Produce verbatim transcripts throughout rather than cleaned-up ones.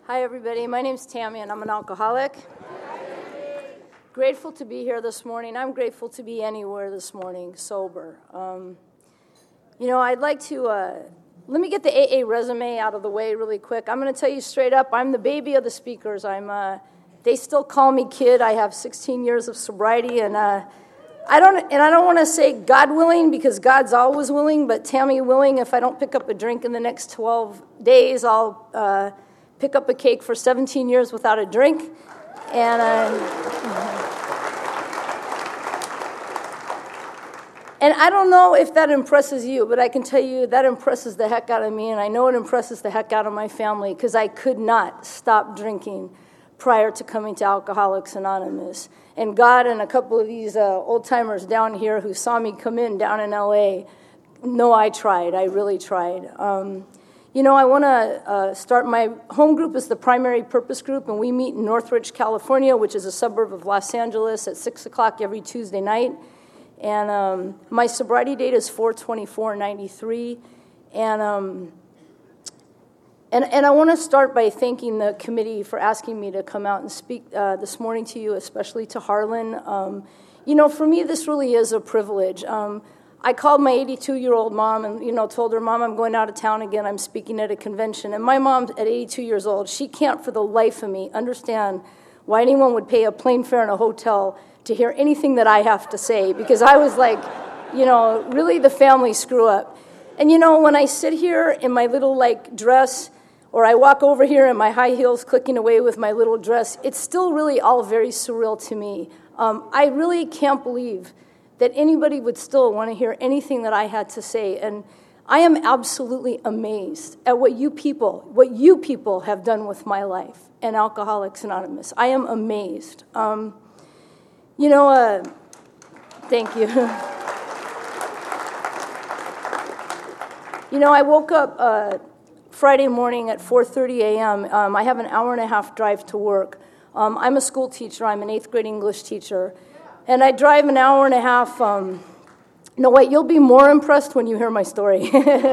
Hi, everybody. My name's Tammy, and I'm an alcoholic. Grateful to be here this morning. I'm grateful to be anywhere this morning, sober. Um, you know, I'd like to, uh, let me get the A A resume out of the way really quick. I'm going to tell you straight up, I'm the baby of the speakers. I'm, uh, they still call me kid. I have sixteen years of sobriety, and uh, I don't, and I don't want to say God willing, because God's always willing, but Tammy willing, if I don't pick up a drink in the next twelve days, I'll uh, pick up a cake for seventeen years without a drink. And uh, and I don't know if that impresses you, but I can tell you that impresses the heck out of me, and I know it impresses the heck out of my family, because I could not stop drinking prior to coming to Alcoholics Anonymous. And God and a couple of these uh, old-timers down here who saw me come in down in L A, know I tried. I really tried. Um, You know, I want to uh, start, my home group is the Primary Purpose Group, and we meet in Northridge, California, which is a suburb of Los Angeles, at six o'clock every Tuesday night. And um, my sobriety date is four twenty-four ninety-three. And, um, and, and I want to start by thanking the committee for asking me to come out and speak uh, this morning to you, especially to Harlan. Um, you know, for me, this really is a privilege. Um, I called my eighty-two-year-old mom and, you know, told her, Mom, I'm going out of town again. I'm speaking at a convention. And my mom, at eighty-two years old, she can't for the life of me understand why anyone would pay a plane fare and a hotel to hear anything that I have to say, because I was like, you know, really the family screw up. And, you know, when I sit here in my little, like, dress, or I walk over here in my high heels clicking away with my little dress, it's still really all very surreal to me. Um, I really can't believe that anybody would still want to hear anything that I had to say. And I am absolutely amazed at what you people, what you people have done with my life and Alcoholics Anonymous. I am amazed. Um, you know, uh, thank you. You know, I woke up uh, Friday morning at four thirty a.m. Um, I have an hour and a half drive to work. Um, I'm a school teacher. I'm an eighth grade English teacher. And I drive an hour and a half. Um, no, wait, you'll be more impressed when you hear my story.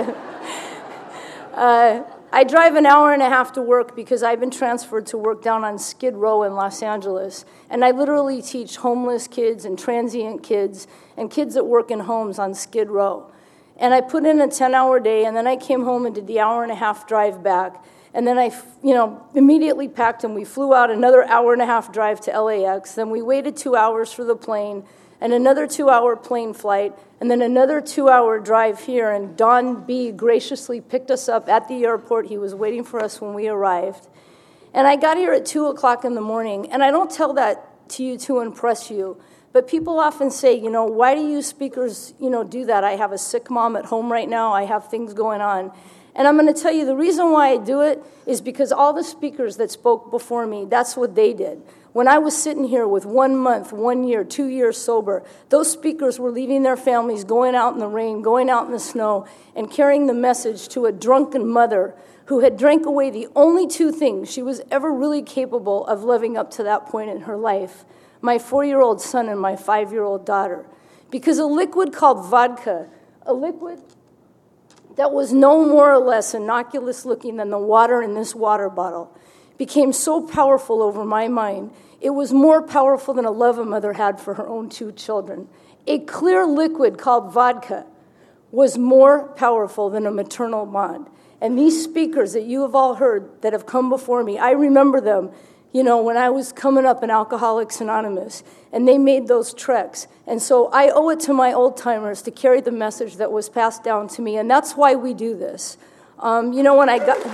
uh, I drive an hour and a half to work because I've been transferred to work down on Skid Row in Los Angeles. And I literally teach homeless kids and transient kids and kids that work in homes on Skid Row. And I put in a ten-hour day, and then I came home and did the hour and a half drive back. And then I, you know, immediately packed and we flew out another hour and a half drive to L A X. Then we waited two hours for the plane, and another two-hour plane flight, and then another two-hour drive here. And Don B. graciously picked us up at the airport. He was waiting for us when we arrived. And I got here at two o'clock in the morning. And I don't tell that to you to impress you, but people often say, you know, why do you speakers, you know, do that? I have a sick mom at home right now. I have things going on. And I'm going to tell you the reason why I do it is because all the speakers that spoke before me, that's what they did. When I was sitting here with one month, one year, two years sober, those speakers were leaving their families, going out in the rain, going out in the snow, and carrying the message to a drunken mother who had drank away the only two things she was ever really capable of living up to that point in her life: my four-year-old son and my five-year-old daughter. Because a liquid called vodka, a liquid that was no more or less innocuous looking than the water in this water bottle, became so powerful over my mind, it was more powerful than a love a mother had for her own two children. A clear liquid called vodka was more powerful than a maternal bond. And these speakers that you have all heard that have come before me, I remember them, you know, when I was coming up in Alcoholics Anonymous, and they made those treks. And so I owe it to my old-timers to carry the message that was passed down to me, and that's why we do this. Um, you know, when I got...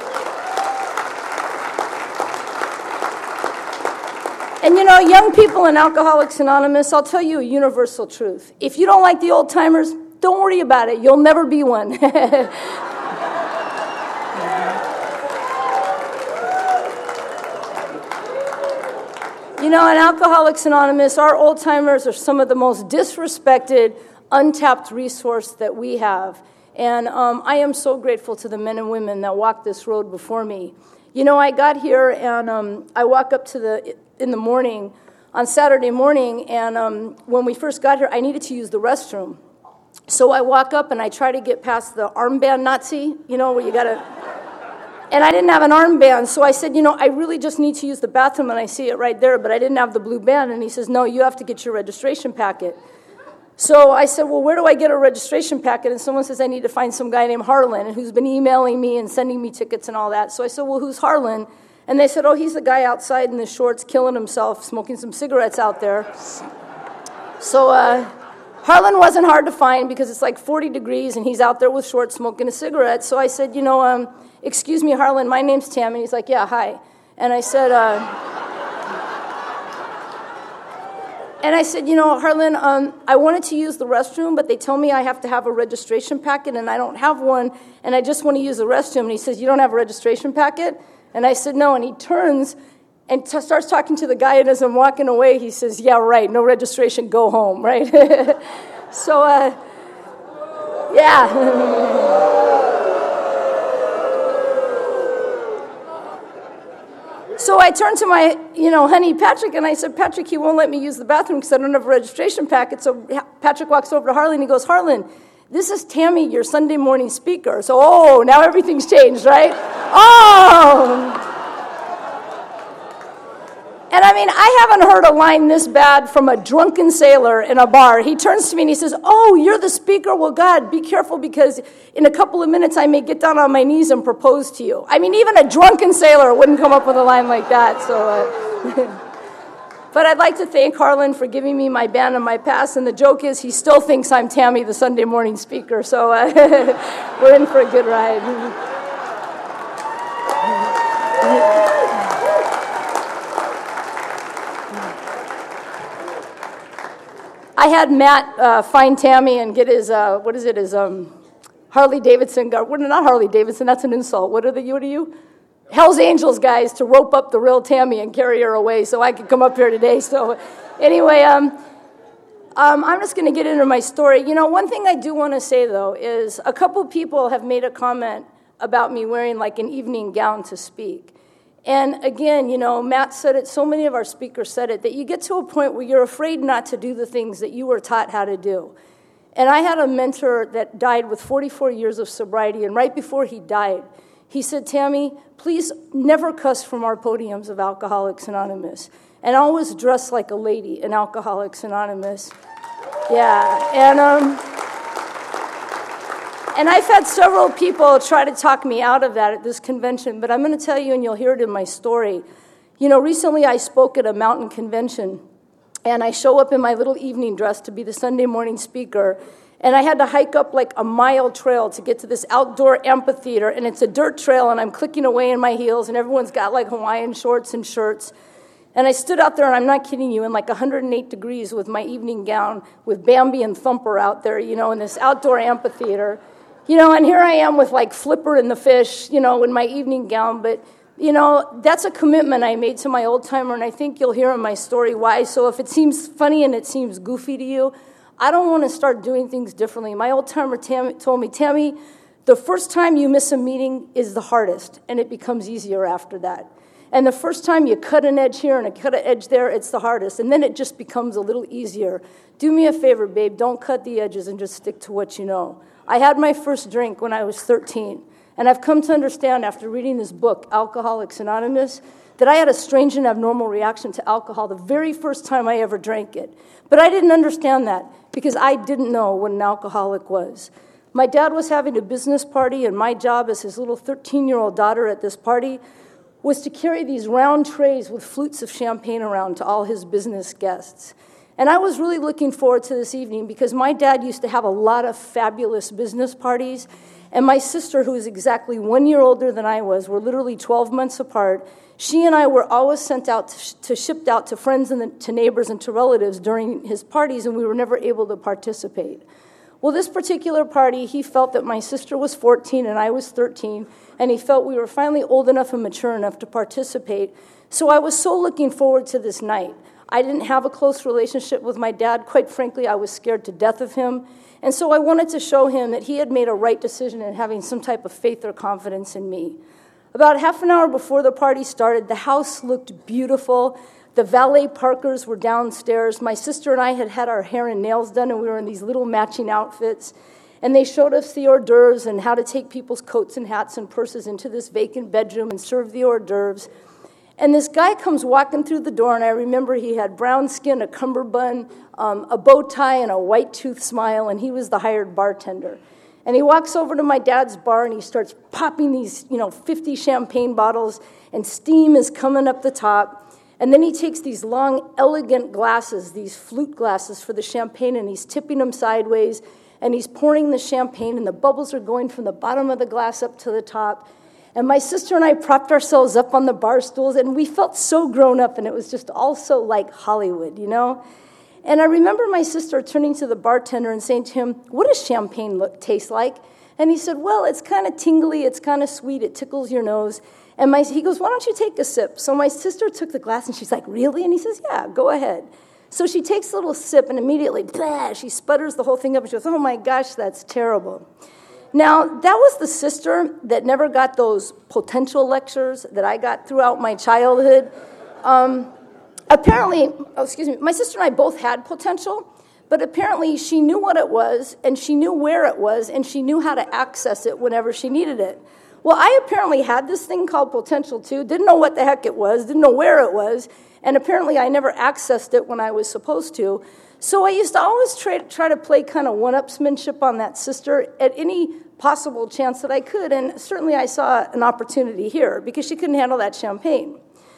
And, you know, young people in Alcoholics Anonymous, I'll tell you a universal truth. If you don't like the old-timers, don't worry about it. You'll never be one. You know, in Alcoholics Anonymous, our old-timers are some of the most disrespected, untapped resource that we have. And um, I am so grateful to the men and women that walked this road before me. You know, I got here, and um, I walk up to the, in the morning, on Saturday morning, and um, when we first got here, I needed to use the restroom. So I walk up, and I try to get past the armband Nazi, you know, where you got to... And I didn't have an armband, so I said, you know, I really just need to use the bathroom, and I see it right there, but I didn't have the blue band. And he says, no, you have to get your registration packet. So I said, well, where do I get a registration packet? And someone says, I need to find some guy named Harlan, who's been emailing me and sending me tickets and all that. So I said, well, who's Harlan? And they said, oh, he's the guy outside in the shorts killing himself, smoking some cigarettes out there. So uh, Harlan wasn't hard to find because it's like forty degrees, and he's out there with shorts smoking a cigarette. So I said, you know, um, excuse me, Harlan, my name's Tam. And he's like, yeah, hi. And I said, uh, and I said, you know, Harlan, um, I wanted to use the restroom, but they tell me I have to have a registration packet, and I don't have one, and I just want to use the restroom. And he says, you don't have a registration packet? And I said, no. And he turns and t- starts talking to the guy, and as I'm walking away, he says, yeah, right, no registration, go home, right? so, uh, yeah. So I turned to my, you know, honey, Patrick, and I said, Patrick, he won't let me use the bathroom because I don't have a registration packet. So Patrick walks over to Harlan, and he goes, Harlan, this is Tammy, your Sunday morning speaker. So, oh, now everything's changed, right? Oh! And I mean, I haven't heard a line this bad from a drunken sailor in a bar. He turns to me and he says, oh, you're the speaker? Well, God, be careful because in a couple of minutes I may get down on my knees and propose to you. I mean, even a drunken sailor wouldn't come up with a line like that. So, uh, But I'd like to thank Harlan for giving me my band and my pass. And the joke is he still thinks I'm Tammy, the Sunday morning speaker. So uh, we're in for a good ride. I had Matt uh, find Tammy and get his, uh, what is it, his um, Harley Davidson, guy. Well, not Harley Davidson, that's an insult. What are the, what are you? Hell's Angels guys to rope up the real Tammy and carry her away so I could come up here today. So anyway, um, um, I'm just going to get into my story. You know, one thing I do want to say, though, is a couple people have made a comment about me wearing like an evening gown to speak. And again, you know, Matt said it, so many of our speakers said it, that you get to a point where you're afraid not to do the things that you were taught how to do. And I had a mentor that died with forty-four years of sobriety, and right before he died, he said, Tammy, please never cuss from our podiums of Alcoholics Anonymous, and always dress like a lady in Alcoholics Anonymous. Yeah, and um, and I've had several people try to talk me out of that at this convention, but I'm going to tell you, and you'll hear it in my story. You know, recently I spoke at a mountain convention, and I show up in my little evening dress to be the Sunday morning speaker, and I had to hike up like a mile trail to get to this outdoor amphitheater, and it's a dirt trail, and I'm clicking away in my heels, and everyone's got like Hawaiian shorts and shirts. And I stood out there, and I'm not kidding you, in like one hundred eight degrees with my evening gown, with Bambi and Thumper out there, you know, in this outdoor amphitheater. You know, and here I am with like Flipper and the fish, you know, in my evening gown. But, you know, that's a commitment I made to my old timer, and I think you'll hear in my story why. So if it seems funny and it seems goofy to you, I don't want to start doing things differently. My old timer Tam- told me, Tammy, the first time you miss a meeting is the hardest, and it becomes easier after that. And the first time you cut an edge here and a cut an edge there, it's the hardest, and then it just becomes a little easier. Do me a favor, babe, don't cut the edges and just stick to what you know. I had my first drink when I was thirteen, and I've come to understand after reading this book, Alcoholics Anonymous, that I had a strange and abnormal reaction to alcohol the very first time I ever drank it. But I didn't understand that because I didn't know what an alcoholic was. My dad was having a business party, and my job as his little thirteen-year-old daughter at this party was to carry these round trays with flutes of champagne around to all his business guests. And I was really looking forward to this evening because my dad used to have a lot of fabulous business parties, and my sister, who is exactly one year older than I was, we're literally twelve months apart, she and I were always sent out to, sh- to shipped out to friends and the, to neighbors and to relatives during his parties, and we were never able to participate. Well, this particular party, he felt that my sister was fourteen and I was thirteen, and he felt we were finally old enough and mature enough to participate. So I was so looking forward to this night. I didn't have a close relationship with my dad. Quite frankly, I was scared to death of him. And so I wanted to show him that he had made a right decision in having some type of faith or confidence in me. About half an hour before the party started, the house looked beautiful. The valet parkers were downstairs. My sister and I had had our hair and nails done, and we were in these little matching outfits. And they showed us the hors d'oeuvres and how to take people's coats and hats and purses into this vacant bedroom and serve the hors d'oeuvres. And this guy comes walking through the door, and I remember he had brown skin, a cummerbund, um, a bow tie, and a white tooth smile, and he was the hired bartender. And he walks over to my dad's bar, and he starts popping these, you know, fifty champagne bottles, and steam is coming up the top. And then he takes these long, elegant glasses, these flute glasses for the champagne, and he's tipping them sideways, and he's pouring the champagne, and the bubbles are going from the bottom of the glass up to the top. And my sister and I propped ourselves up on the bar stools, and we felt so grown up, and it was just all so like Hollywood, you know? And I remember my sister turning to the bartender and saying to him, "What does champagne look taste like?" And he said, "Well, it's kind of tingly, it's kind of sweet, it tickles your nose." And my, he goes, "Why don't you take a sip?" So my sister took the glass, and she's like, "Really?" And he says, "Yeah, go ahead." So she takes a little sip, and immediately, blah, she sputters the whole thing up, and she goes, "Oh my gosh, that's terrible." Now, that was the sister that never got those potential lectures that I got throughout my childhood. Um, apparently, oh, excuse me, my sister and I both had potential, but apparently she knew what it was, and she knew where it was, and she knew how to access it whenever she needed it. Well, I apparently had this thing called potential too, didn't know what the heck it was, didn't know where it was, and apparently I never accessed it when I was supposed to. So I used to always try, try to play kind of one-upsmanship on that sister at any possible chance that I could, and certainly I saw an opportunity here because she couldn't handle that champagne.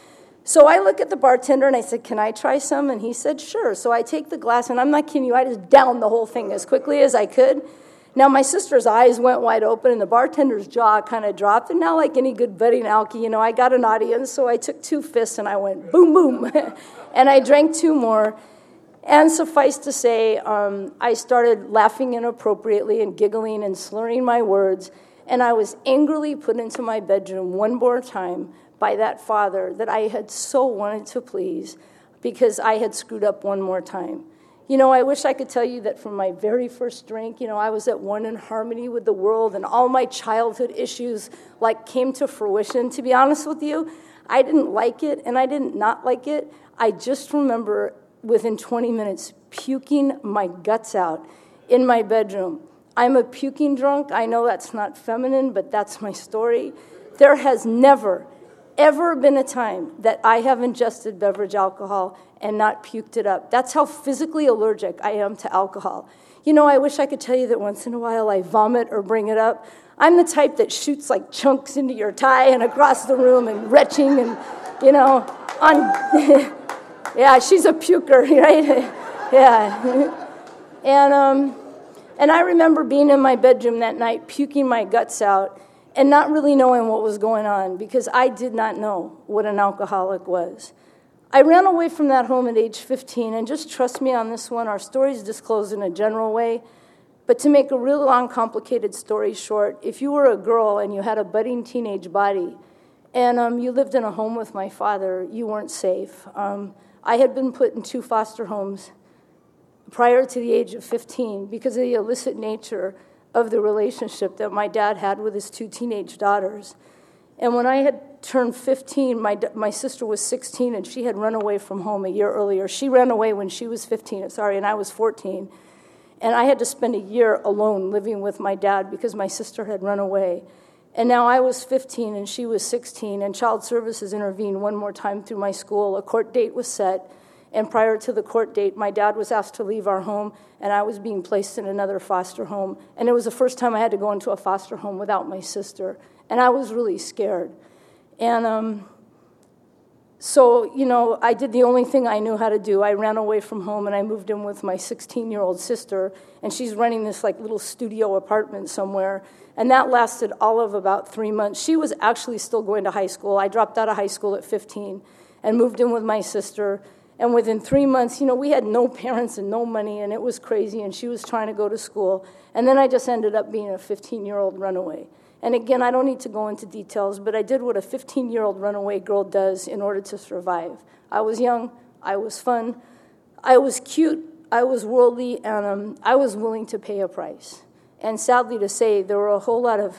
So I look at the bartender and I said, "Can I try some?" And he said, "Sure." So I take the glass, and I'm not kidding you, I just downed the whole thing as quickly as I could. Now my sister's eyes went wide open, and the bartender's jaw kind of dropped, and now like any good budding alky, you know, I got an audience, so I took two fists and I went boom, boom, and I drank two more. And suffice to say, um, I started laughing inappropriately and giggling and slurring my words, and I was angrily put into my bedroom one more time by that father that I had so wanted to please because I had screwed up one more time. You know, I wish I could tell you that from my very first drink, you know, I was at one in harmony with the world, and all my childhood issues, like, came to fruition. To be honest with you, I didn't like it, and I didn't not like it. I just remember within twenty minutes, puking my guts out in my bedroom. I'm a puking drunk. I know that's not feminine, but that's my story. There has never, ever been a time that I have ingested beverage alcohol and not puked it up. That's how physically allergic I am to alcohol. You know, I wish I could tell you that once in a while I vomit or bring it up. I'm the type that shoots like chunks into your tie and across the room and retching and, you know, on... Yeah, she's a puker, right? Yeah. And um, and I remember being in my bedroom that night, puking my guts out, and not really knowing what was going on because I did not know what an alcoholic was. I ran away from that home at age fifteen, and just trust me on this one, our story's disclosed in a general way, but to make a real long, complicated story short, if you were a girl and you had a budding teenage body, and um, you lived in a home with my father, you weren't safe. Um, I had been put in two foster homes prior to the age of fifteen because of the illicit nature of the relationship that my dad had with his two teenage daughters. And when I had turned fifteen, my my sister was sixteen, and she had run away from home a year earlier. She ran away when she was fifteen, sorry, and I was fourteen. And I had to spend a year alone living with my dad because my sister had run away. And now I was fifteen and she was sixteen, and Child Services intervened one more time through my school. A court date was set, and prior to the court date, my dad was asked to leave our home, and I was being placed in another foster home. And it was the first time I had to go into a foster home without my sister, and I was really scared. And um, so, you know, I did the only thing I knew how to do. I ran away from home, and I moved in with my sixteen-year-old sister, and she's running this, like, little studio apartment somewhere. And that lasted all of about three months. She was actually still going to high school. I dropped out of high school at fifteen and moved in with my sister. And within three months, you know, we had no parents and no money, and it was crazy, and she was trying to go to school. And then I just ended up being a fifteen-year-old runaway. And again, I don't need to go into details, but I did what a fifteen-year-old runaway girl does in order to survive. I was young. I was fun. I was cute. I was worldly, and um, I was willing to pay a price. And sadly to say, there were a whole lot of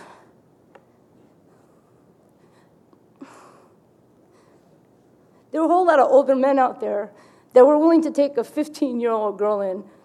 there were a whole lot of older men out there that were willing to take a fifteen-year-old girl in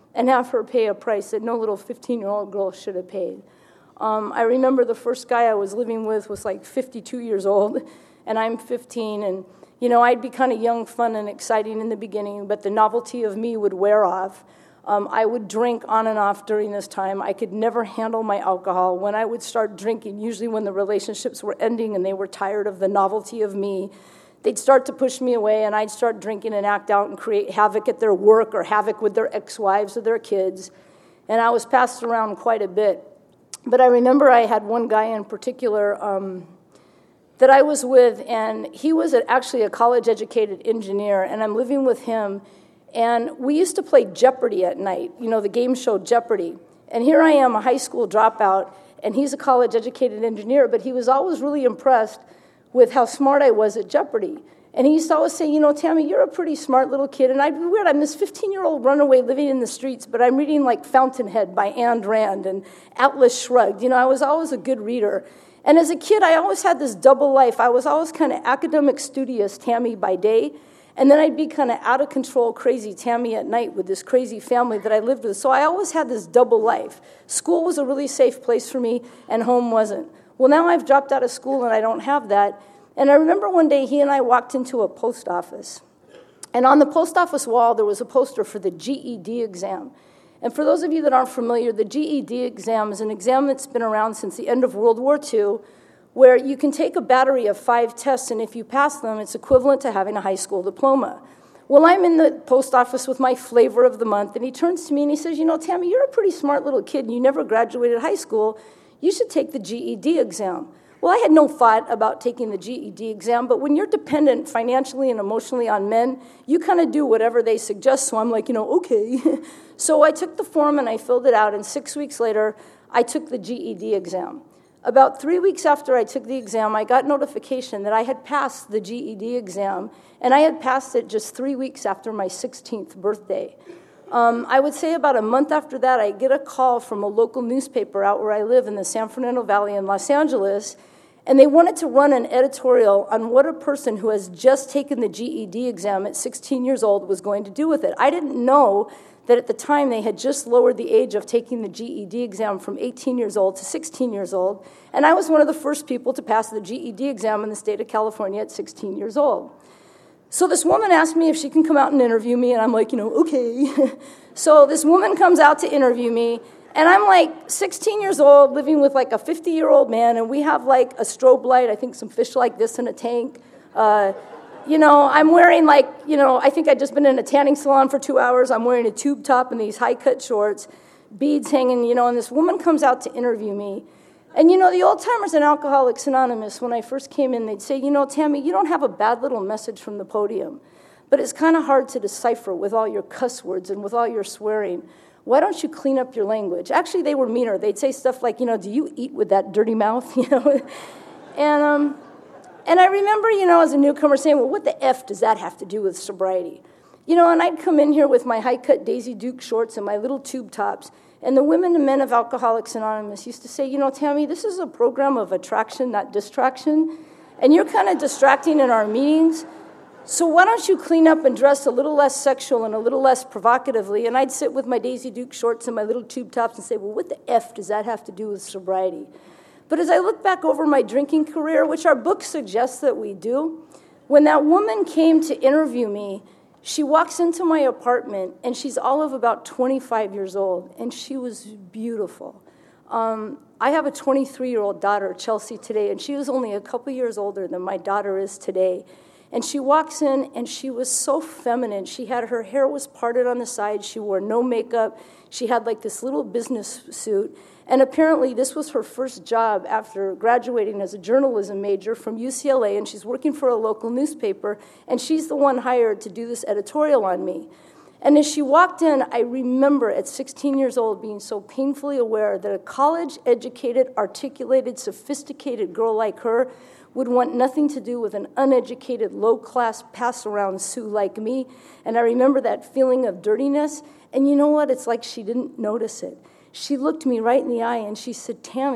and have her pay a price that no little fifteen-year-old girl should have paid. Um, I remember the first guy I was living with was like fifty-two years old, and I'm fifteen, and you know, I'd be kind of young, fun, and exciting in the beginning, but the novelty of me would wear off. Um, I would drink on and off during this time. I could never handle my alcohol. When I would start drinking, usually when the relationships were ending and they were tired of the novelty of me, they'd start to push me away, and I'd start drinking and act out and create havoc at their work or havoc with their ex-wives or their kids. And I was passed around quite a bit. But I remember I had one guy in particular um, that I was with, and he was actually a college-educated engineer, and I'm living with him, and we used to play Jeopardy at night, you know, the game show Jeopardy. And here I am, a high school dropout, and he's a college-educated engineer, but he was always really impressed with how smart I was at Jeopardy. And he used to always say, you know, Tammy, you're a pretty smart little kid. And I'd be weird, I'm this fifteen-year-old runaway living in the streets, but I'm reading like Fountainhead by Ayn Rand and Atlas Shrugged. You know, I was always a good reader. And as a kid, I always had this double life. I was always kind of academic, studious Tammy by day, and then I'd be kind of out of control, crazy Tammy at night with this crazy family that I lived with. So I always had this double life. School was a really safe place for me, and home wasn't. Well, now I've dropped out of school, and I don't have that. And I remember one day he and I walked into a post office. And on the post office wall, there was a poster for the G E D exam. And for those of you that aren't familiar, the G E D exam is an exam that's been around since the end of World War Two, where you can take a battery of five tests, and if you pass them, it's equivalent to having a high school diploma. Well, I'm in the post office with my flavor of the month, and he turns to me and he says, you know, Tammy, you're a pretty smart little kid, and you never graduated high school. You should take the G E D exam. Well, I had no thought about taking the G E D exam, but when you're dependent financially and emotionally on men, you kind of do whatever they suggest, so I'm like, you know, okay. So I took the form and I filled it out, and six weeks later, I took the G E D exam. About three weeks after I took the exam, I got notification that I had passed the G E D exam, and I had passed it just three weeks after my sixteenth birthday. Um, I would say about a month after that, I get a call from a local newspaper out where I live in the San Fernando Valley in Los Angeles, and they wanted to run an editorial on what a person who has just taken the G E D exam at sixteen years old was going to do with it. I didn't know that at the time they had just lowered the age of taking the G E D exam from eighteen years old to sixteen years old, and I was one of the first people to pass the G E D exam in the state of California at sixteen years old. So this woman asked me if she can come out and interview me, and I'm like, you know, okay. So this woman comes out to interview me, and I'm like sixteen years old, living with like a fifty-year-old man, and we have like a strobe light, I think some fish like this in a tank. Uh, you know, I'm wearing like, you know, I think I'd just been in a tanning salon for two hours. I'm wearing a tube top and these high-cut shorts, beads hanging, you know, and this woman comes out to interview me. And, you know, the old-timers in Alcoholics Anonymous, when I first came in, they'd say, you know, Tammy, you don't have a bad little message from the podium, but it's kind of hard to decipher with all your cuss words and with all your swearing. Why don't you clean up your language? Actually, they were meaner. They'd say stuff like, you know, do you eat with that dirty mouth? You know, and um, and I remember, you know, as a newcomer saying, well, what the F does that have to do with sobriety? You know, and I'd come in here with my high-cut Daisy Duke shorts and my little tube tops, and the women and men of Alcoholics Anonymous used to say, you know, Tammy, this is a program of attraction, not distraction, and you're kind of distracting in our meetings. So why don't you clean up and dress a little less sexual and a little less provocatively? And I'd sit with my Daisy Duke shorts and my little tube tops and say, well, what the F does that have to do with sobriety? But as I look back over my drinking career, which our book suggests that we do, when that woman came to interview me, she walks into my apartment, and she's all of about twenty-five years old, and she was beautiful. Um, I have a twenty-three-year-old daughter, Chelsea, today, and she was only a couple years older than my daughter is today. And she walks in, and she was so feminine. She had, her hair was parted on the side. She wore no makeup. She had like this little business suit. And apparently this was her first job after graduating as a journalism major from U C L A, and she's working for a local newspaper, and she's the one hired to do this editorial on me. And as she walked in, I remember at sixteen years old being so painfully aware that a college-educated, articulated, sophisticated girl like her would want nothing to do with an uneducated, low-class, pass-around Sue like me. And I remember that feeling of dirtiness, and you know what? It's like she didn't notice it. She looked me right in the eye and she said, Tammy,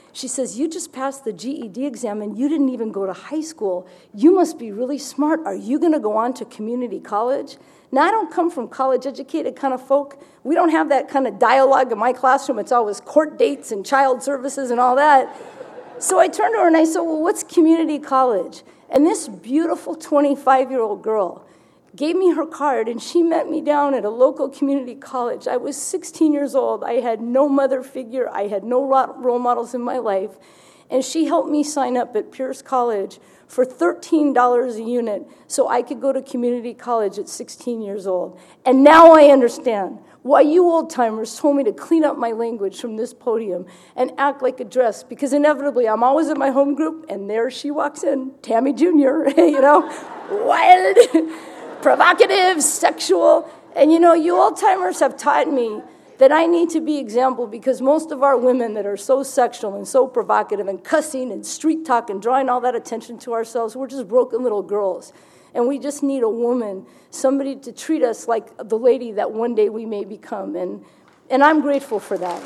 She says, you just passed the G E D exam and you didn't even go to high school. You must be really smart. Are you going to go on to community college? Now, I don't come from college-educated kind of folk. We don't have that kind of dialogue in my classroom. It's always court dates and child services and all that. So I turned to her and I said, well, what's community college? And this beautiful twenty-five-year-old girl gave me her card, and she met me down at a local community college. I was sixteen years old. I had no mother figure. I had no role models in my life. And she helped me sign up at Pierce College for thirteen dollars a unit so I could go to community college at sixteen years old. And now I understand why you old-timers told me to clean up my language from this podium and act like a dress, because inevitably I'm always at my home group, and there she walks in, Tammy Junior, you know, wild, provocative, sexual. And, you know, you old-timers have taught me that I need to be example, because most of our women that are so sexual and so provocative and cussing and street talk and drawing all that attention to ourselves, we're just broken little girls. And we just need a woman, somebody to treat us like the lady that one day we may become. And, and I'm grateful for that.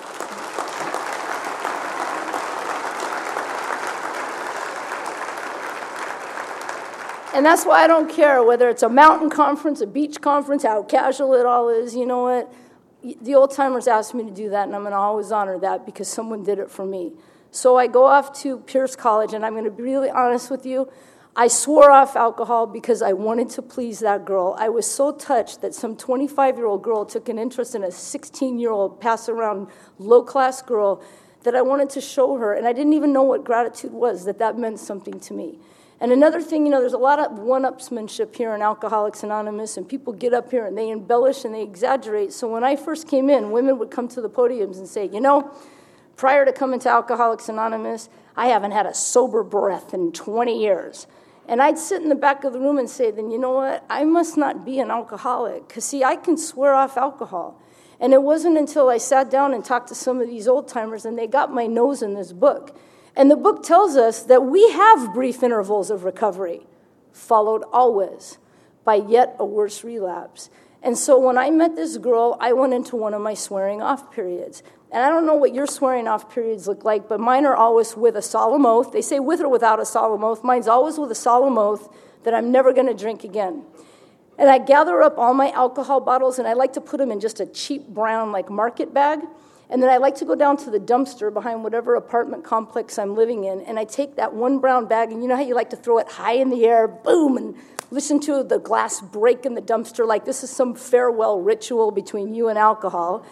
And that's why I don't care whether it's a mountain conference, a beach conference, how casual it all is. You know what? The old-timers asked me to do that, and I'm going to always honor that because someone did it for me. So I go off to Pierce College, and I'm going to be really honest with you. I swore off alcohol because I wanted to please that girl. I was so touched that some twenty-five-year-old girl took an interest in a sixteen-year-old pass-around low-class girl that I wanted to show her, and I didn't even know what gratitude was, that that meant something to me. And another thing, you know, there's a lot of one-upsmanship here in Alcoholics Anonymous, and people get up here and they embellish and they exaggerate. So when I first came in, women would come to the podiums and say, you know, prior to coming to Alcoholics Anonymous, I haven't had a sober breath in twenty years. And I'd sit in the back of the room and say, then you know what? I must not be an alcoholic. Because, see, I can swear off alcohol. And it wasn't until I sat down and talked to some of these old-timers and they got my nose in this book. And the book tells us that we have brief intervals of recovery, followed always by yet a worse relapse. And so when I met this girl, I went into one of my swearing off periods. And I don't know what your swearing off periods look like, but mine are always with a solemn oath. They say with or without a solemn oath. Mine's always with a solemn oath that I'm never going to drink again. And I gather up all my alcohol bottles, and I like to put them in just a cheap brown, like, market bag. And then I like to go down to the dumpster behind whatever apartment complex I'm living in, and I take that one brown bag, and you know how you like to throw it high in the air, boom, and listen to the glass break in the dumpster like this is some farewell ritual between you and alcohol.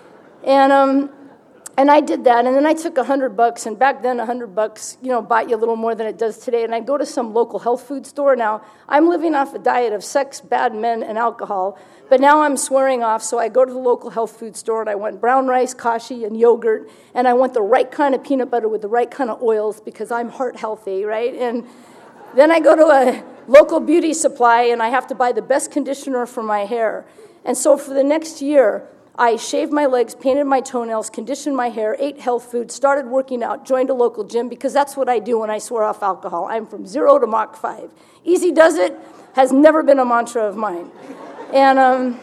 And um, and I did that, and then I took a hundred bucks, and back then a hundred bucks, you know, bought you a little more than it does today. And I go to some local health food store. Now I'm living off a diet of sex, bad men, and alcohol, but now I'm swearing off. So I go to the local health food store, and I want brown rice, kashi, and yogurt, and I want the right kind of peanut butter with the right kind of oils because I'm heart healthy, right? And then I go to a local beauty supply, and I have to buy the best conditioner for my hair. And so for the next year, I shaved my legs, painted my toenails, conditioned my hair, ate health food, started working out, joined a local gym, because that's what I do when I swear off alcohol. I'm from zero to Mach five. Easy does it has never been a mantra of mine. And um,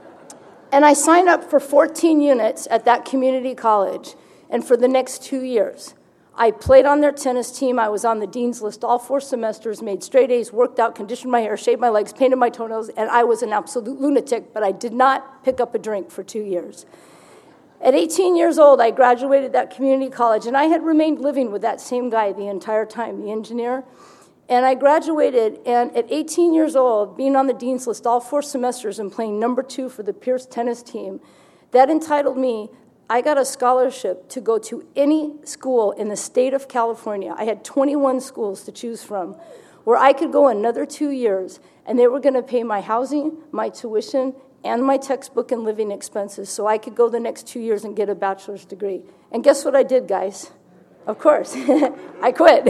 and I signed up for fourteen units at that community college, and for the next two years. I played on their tennis team. I was on the dean's list all four semesters, made straight A's, worked out, conditioned my hair, shaved my legs, painted my toenails, and I was an absolute lunatic, but I did not pick up a drink for two years. At eighteen years old, I graduated that community college, and I had remained living with that same guy the entire time, the engineer. And I graduated, and at eighteen years old, being on the dean's list all four semesters and playing number two for the Pierce tennis team, that entitled me. I got a scholarship to go to any school in the state of California. I had twenty-one schools to choose from where I could go another two years, and they were going to pay my housing, my tuition, and my textbook and living expenses so I could go the next two years and get a bachelor's degree. And guess what I did, guys? Of course, I quit.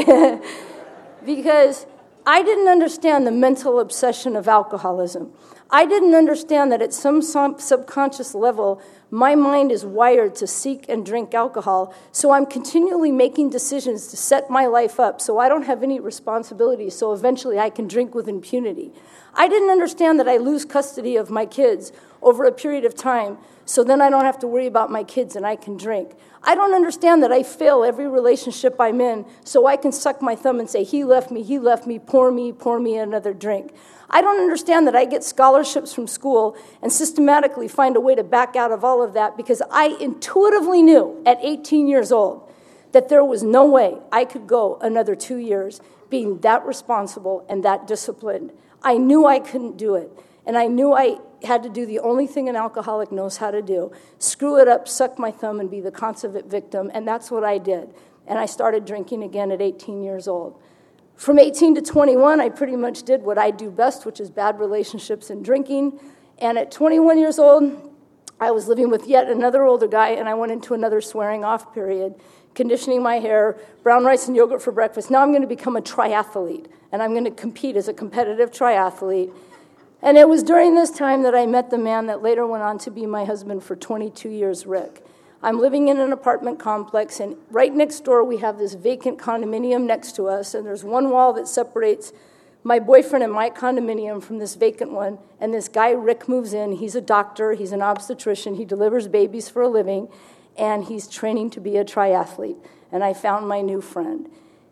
Because I didn't understand the mental obsession of alcoholism. I didn't understand that at some subconscious level, my mind is wired to seek and drink alcohol, so I'm continually making decisions to set my life up so I don't have any responsibility, so eventually I can drink with impunity. I didn't understand that I lose custody of my kids over a period of time, so then I don't have to worry about my kids and I can drink. I don't understand that I fail every relationship I'm in, so I can suck my thumb and say, he left me, he left me, pour me, pour me another drink. I don't understand that I get scholarships from school and systematically find a way to back out of all of that because I intuitively knew at eighteen years old that there was no way I could go another two years being that responsible and that disciplined. I knew I couldn't do it, and I knew I had to do the only thing an alcoholic knows how to do, screw it up, suck my thumb, and be the consummate victim, and that's what I did. And I started drinking again at eighteen years old. From eighteen to twenty-one, I pretty much did what I do best, which is bad relationships and drinking. And at twenty-one years old, I was living with yet another older guy, and I went into another swearing off period, conditioning my hair, brown rice and yogurt for breakfast. Now I'm going to become a triathlete, and I'm going to compete as a competitive triathlete. And it was during this time that I met the man that later went on to be my husband for twenty-two years, Rick. I'm living in an apartment complex, and right next door we have this vacant condominium next to us, and there's one wall that separates my boyfriend and my condominium from this vacant one, and this guy, Rick, moves in. He's a doctor. He's an obstetrician. He delivers babies for a living, and he's training to be a triathlete, and I found my new friend.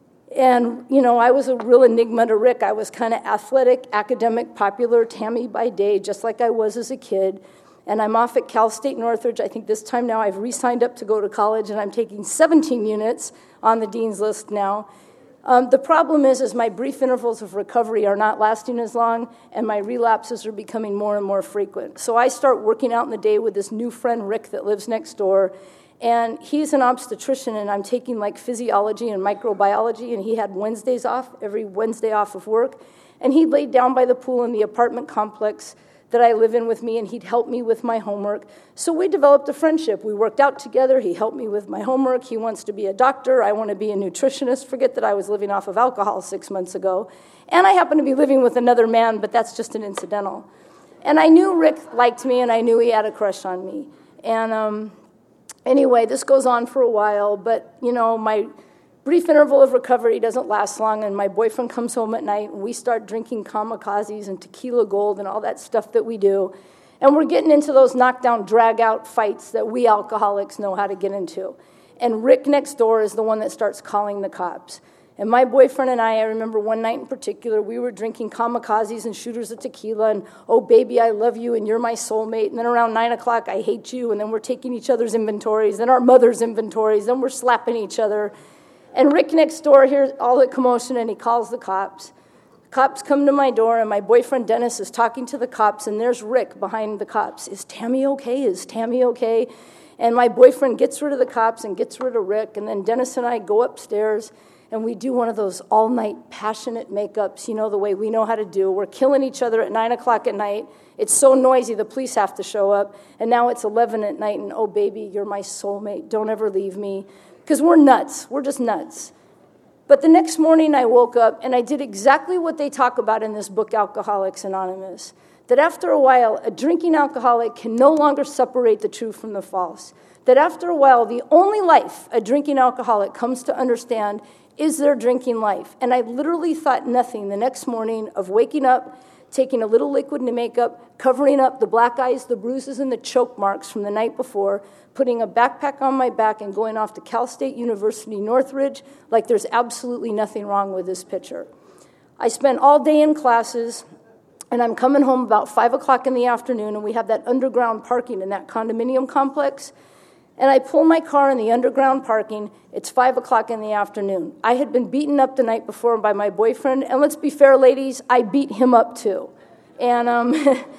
And, you know, I was a real enigma to Rick. I was kind of athletic, academic, popular, Tammy by day, just like I was as a kid. And I'm off at Cal State Northridge. I think this time now I've re-signed up to go to college, and I'm taking seventeen units on the dean's list now. Um, the problem is, is my brief intervals of recovery are not lasting as long, and my relapses are becoming more and more frequent. So I start working out in the day with this new friend, Rick, that lives next door. And he's an obstetrician, and I'm taking like physiology and microbiology, and he had Wednesdays off, every Wednesday off of work. And he laid down by the pool in the apartment complex that I live in with me, and he'd help me with my homework. So we developed a friendship. We worked out together. He helped me with my homework. He wants to be a doctor. I want to be a nutritionist. Forget that I was living off of alcohol six months ago. And I happen to be living with another man, but that's just an incidental. And I knew Rick liked me, and I knew he had a crush on me. And um, anyway, this goes on for a while, but, you know, my brief interval of recovery doesn't last long, and my boyfriend comes home at night, and we start drinking kamikazes and tequila gold and all that stuff that we do. And we're getting into those knockdown, drag-out fights that we alcoholics know how to get into. And Rick next door is the one that starts calling the cops. And my boyfriend and I, I remember one night in particular, we were drinking kamikazes and shooters of tequila, and, oh, baby, I love you, and you're my soulmate. And then around nine o'clock, I hate you, and then we're taking each other's inventories, then our mother's inventories, then we're slapping each other. And Rick next door hears all the commotion, and he calls the cops. Cops come to my door, and my boyfriend Dennis is talking to the cops, and there's Rick behind the cops. Is Tammy okay? Is Tammy okay? And my boyfriend gets rid of the cops and gets rid of Rick, and then Dennis and I go upstairs, and we do one of those all-night passionate makeups, you know, the way we know how to do. We're killing each other at nine o'clock at night. It's so noisy, the police have to show up, and now it's eleven at night, and, oh, baby, you're my soulmate. Don't ever leave me. Because we're nuts. We're just nuts. But the next morning I woke up and I did exactly what they talk about in this book, Alcoholics Anonymous, that after a while, a drinking alcoholic can no longer separate the true from the false. That after a while, the only life a drinking alcoholic comes to understand is their drinking life. And I literally thought nothing the next morning of waking up, taking a little liquid to makeup, covering up the black eyes, the bruises, and the choke marks from the night before, putting a backpack on my back and going off to Cal State University, Northridge, like there's absolutely nothing wrong with this picture. I spent all day in classes, and I'm coming home about five o'clock in the afternoon, and we have that underground parking in that condominium complex. And I pull my car in the underground parking. It's five o'clock in the afternoon. I had been beaten up the night before by my boyfriend, and let's be fair, ladies, I beat him up too. And um,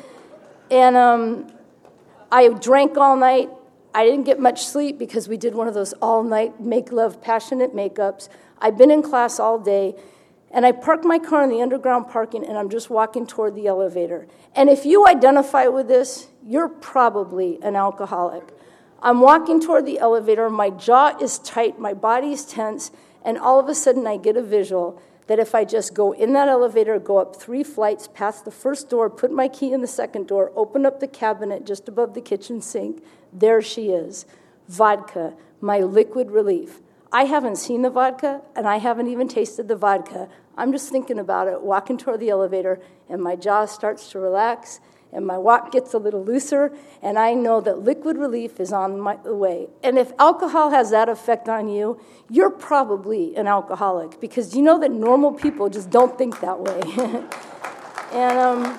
and um, I drank all night. I didn't get much sleep because we did one of those all-night make-love passionate makeups. I've been in class all day, and I parked my car in the underground parking, and I'm just walking toward the elevator. And if you identify with this, you're probably an alcoholic. I'm walking toward the elevator, my jaw is tight, my body is tense, and all of a sudden I get a visual that if I just go in that elevator, go up three flights, past the first door, put my key in the second door, open up the cabinet just above the kitchen sink, there she is, vodka, my liquid relief. I haven't seen the vodka, and I haven't even tasted the vodka. I'm just thinking about it, walking toward the elevator, and my jaw starts to relax, and my walk gets a little looser, and I know that liquid relief is on my, the way. And if alcohol has that effect on you, you're probably an alcoholic, because you know that normal people just don't think that way. and um,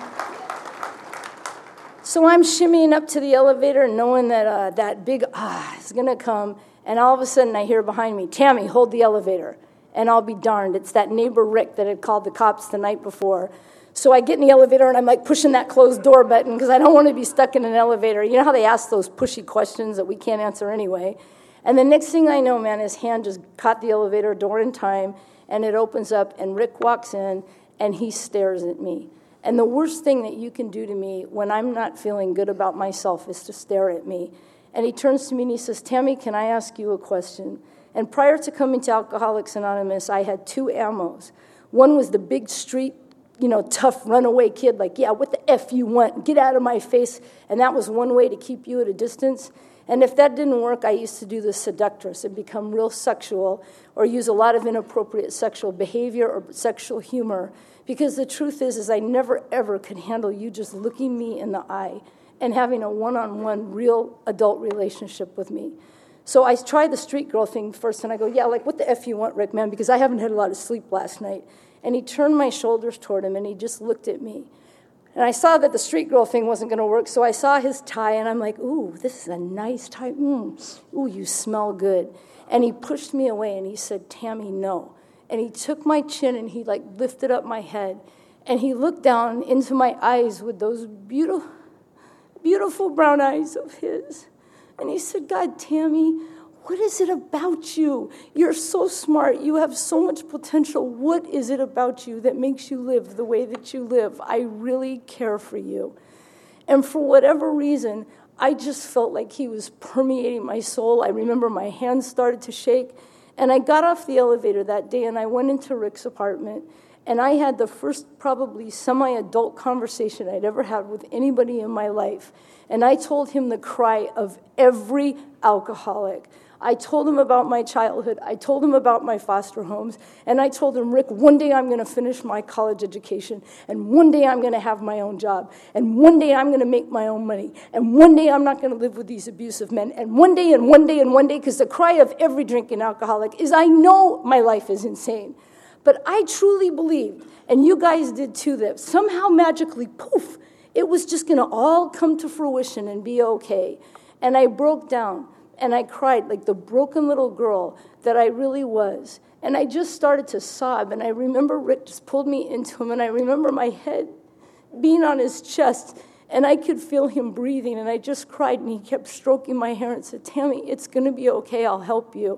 so I'm shimmying up to the elevator, knowing that uh, that big ah is going to come, and all of a sudden I hear behind me, "Tammy, hold the elevator." And I'll be darned, it's that neighbor Rick that had called the cops the night before. So I get in the elevator, and I'm like pushing that closed door button because I don't want to be stuck in an elevator. You know how they ask those pushy questions that we can't answer anyway? And the next thing I know, man, his hand just caught the elevator door in time, and it opens up, and Rick walks in, and he stares at me. And the worst thing that you can do to me when I'm not feeling good about myself is to stare at me. And he turns to me, and he says, "Tammy, can I ask you a question?" And prior to coming to Alcoholics Anonymous, I had two ammos. One was the big street, you know, tough runaway kid, like, yeah, what the F you want? Get out of my face. And that was one way to keep you at a distance. And if that didn't work, I used to do the seductress and become real sexual or use a lot of inappropriate sexual behavior or sexual humor. Because the truth is, is I never, ever could handle you just looking me in the eye and having a one-on-one real adult relationship with me. So I tried the street girl thing first, and I go, yeah, like, what the F you want, Rick, man, because I haven't had a lot of sleep last night. And he turned my shoulders toward him, and he just looked at me. And I saw that the street girl thing wasn't going to work, so I saw his tie, and I'm like, ooh, this is a nice tie. Mm. Ooh, you smell good. And he pushed me away, and he said, "Tammy, no." And he took my chin, and he, like, lifted up my head, and he looked down into my eyes with those beautiful, beautiful brown eyes of his. And he said, "God, Tammy, what is it about you? You're so smart. You have so much potential. What is it about you that makes you live the way that you live? I really care for you." And for whatever reason, I just felt like he was permeating my soul. I remember my hands started to shake. And I got off the elevator that day, and I went into Rick's apartment. And I had the first probably semi-adult conversation I'd ever had with anybody in my life. And I told him the cry of every alcoholic. I told him about my childhood. I told him about my foster homes. And I told him, "Rick, one day I'm going to finish my college education. And one day I'm going to have my own job. And one day I'm going to make my own money. And one day I'm not going to live with these abusive men. And one day and one day and one day," because the cry of every drinking alcoholic is, I know my life is insane. But I truly believed, and you guys did too, that somehow magically, poof, it was just going to all come to fruition and be okay. And I broke down, and I cried like the broken little girl that I really was. And I just started to sob, and I remember Rick just pulled me into him, and I remember my head being on his chest, and I could feel him breathing, and I just cried, and he kept stroking my hair and said, "Tammy, it's going to be okay. I'll help you."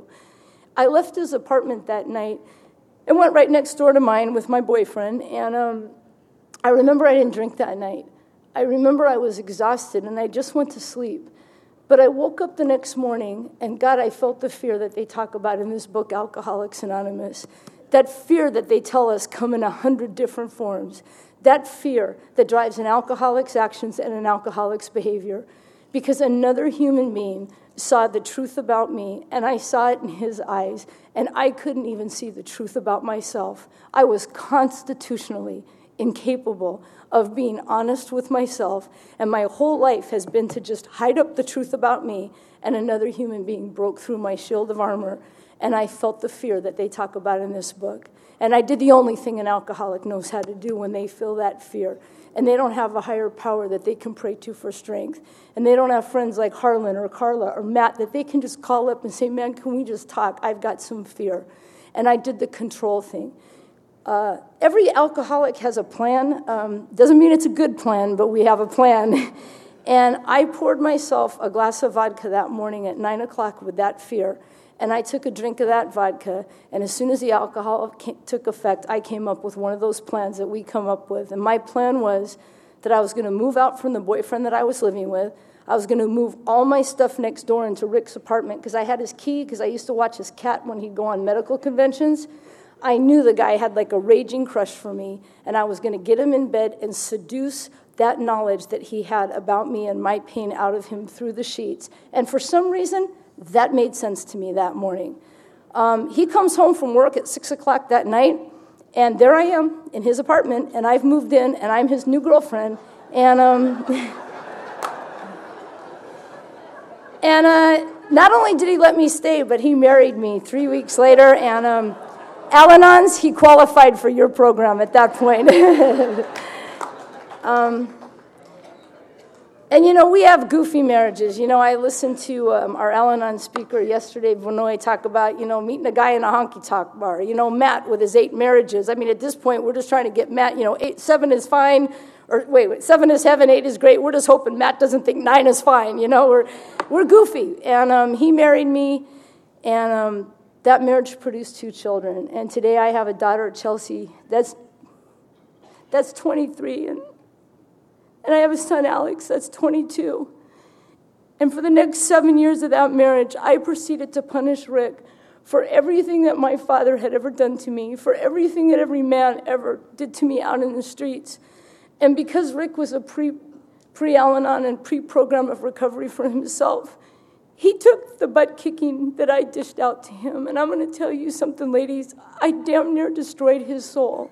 I left his apartment that night and went right next door to mine with my boyfriend, and um, I remember I didn't drink that night. I remember I was exhausted, and I just went to sleep. But I woke up the next morning, and God, I felt the fear that they talk about in this book, Alcoholics Anonymous. That fear that they tell us come in a hundred different forms. That fear that drives an alcoholic's actions and an alcoholic's behavior. Because another human being saw the truth about me, and I saw it in his eyes, and I couldn't even see the truth about myself. I was constitutionally incapable of being honest with myself, and my whole life has been to just hide up the truth about me, and another human being broke through my shield of armor, and I felt the fear that they talk about in this book. And I did the only thing an alcoholic knows how to do when they feel that fear. And they don't have a higher power that they can pray to for strength. And they don't have friends like Harlan or Carla or Matt that they can just call up and say, "Man, can we just talk? I've got some fear." And I did the control thing. Uh, every alcoholic has a plan. Um, doesn't mean it's a good plan, but we have a plan. And I poured myself a glass of vodka that morning at nine o'clock with that fear. And I took a drink of that vodka, and as soon as the alcohol came, took effect, I came up with one of those plans that we come up with. And my plan was that I was going to move out from the boyfriend that I was living with. I was going to move all my stuff next door into Rick's apartment because I had his key because I used to watch his cat when he'd go on medical conventions. I knew the guy had like a raging crush for me, and I was going to get him in bed and seduce that knowledge that he had about me and my pain out of him through the sheets. And for some reason, that made sense to me that morning. Um, he comes home from work at six o'clock that night, And there I am in his apartment, and I've moved in, and I'm his new girlfriend. And um, and uh, not only did he let me stay, but he married me three weeks later. And um, Al-Anons, he qualified for your program at that point. um, And, you know, we have goofy marriages. You know, I listened to um, our Al-Anon speaker yesterday, Vinoy, talk about, you know, meeting a guy in a honky-tonk bar. You know, Matt with his eight marriages. I mean, at this point, we're just trying to get Matt, you know, eight, seven is fine. Or, wait, wait, seven is heaven, eight is great. We're just hoping Matt doesn't think nine is fine. You know, we're, we're goofy. And um, he married me, and um, that marriage produced two children. And today I have a daughter, Chelsea, that's, that's twenty-three, and And I have a son, Alex, that's twenty-two. And for the next seven years of that marriage, I proceeded to punish Rick for everything that my father had ever done to me, for everything that every man ever did to me out in the streets. And because Rick was a pre, pre-Al-Anon and pre-program of recovery for himself, he took the butt-kicking that I dished out to him. And I'm going to tell you something, ladies. I damn near destroyed his soul.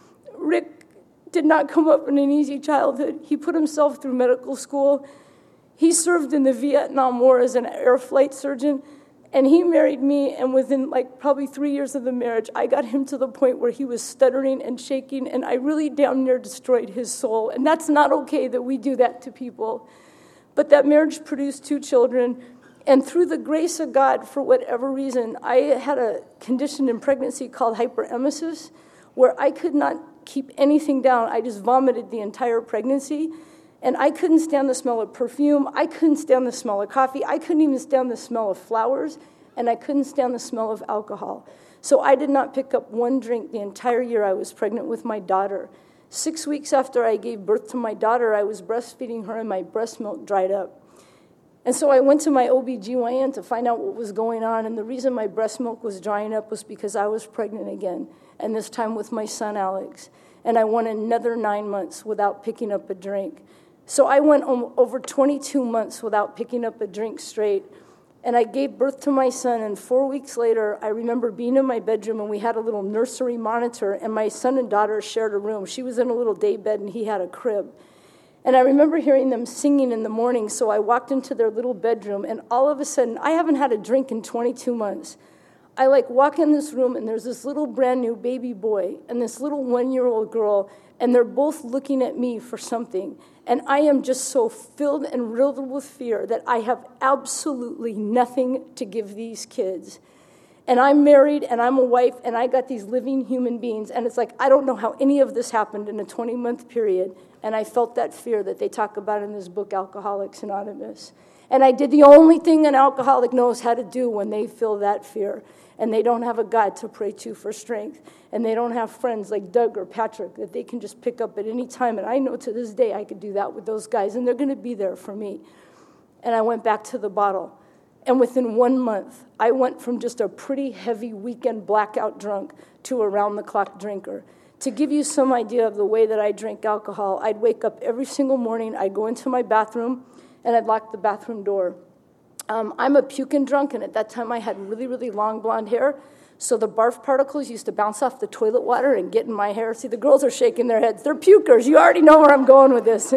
Rick did not come up in an easy childhood. He put himself through medical school. He served in the Vietnam War as an air flight surgeon, and he married me, and within like probably three years of the marriage, I got him to the point where he was stuttering and shaking, and I really damn near destroyed his soul. And that's not okay that we do that to people. But that marriage produced two children, and through the grace of God, for whatever reason, I had a condition in pregnancy called hyperemesis, where I could not keep anything down. I just vomited the entire pregnancy, and I couldn't stand the smell of perfume. I couldn't stand the smell of coffee. I couldn't even stand the smell of flowers, and I couldn't stand the smell of alcohol. So I did not pick up one drink the entire year I was pregnant with my daughter. Six weeks after I gave birth to my daughter, I was breastfeeding her, and my breast milk dried up. And so I went to my O B G Y N to find out what was going on, and the reason my breast milk was drying up was because I was pregnant again, and this time with my son, Alex. And I went another nine months without picking up a drink. So I went over twenty-two months without picking up a drink straight, and I gave birth to my son, and four weeks later, I remember being in my bedroom, and we had a little nursery monitor, and my son and daughter shared a room. She was in a little day bed, and he had a crib. And I remember hearing them singing in the morning, so I walked into their little bedroom, and all of a sudden, I haven't had a drink in twenty-two months. I like walk in this room, and there's this little brand new baby boy and this little one-year-old girl, and they're both looking at me for something. And I am just so filled and riddled with fear that I have absolutely nothing to give these kids. And I'm married, and I'm a wife, and I got these living human beings, and it's like, I don't know how any of this happened in a twenty-month period, and I felt that fear that they talk about in this book, Alcoholics Anonymous. And I did the only thing an alcoholic knows how to do when they feel that fear, and they don't have a God to pray to for strength, and they don't have friends like Doug or Patrick that they can just pick up at any time, and I know to this day I could do that with those guys, and they're going to be there for me. And I went back to the bottle. And within one month, I went from just a pretty heavy weekend blackout drunk to a round-the-clock drinker. To give you some idea of the way that I drank alcohol, I'd wake up every single morning, I'd go into my bathroom, and I'd lock the bathroom door. Um, I'm a puking drunk, and at that time I had really, really long blonde hair, so the barf particles used to bounce off the toilet water and get in my hair. See, the girls are shaking their heads. They're pukers. You already know where I'm going with this.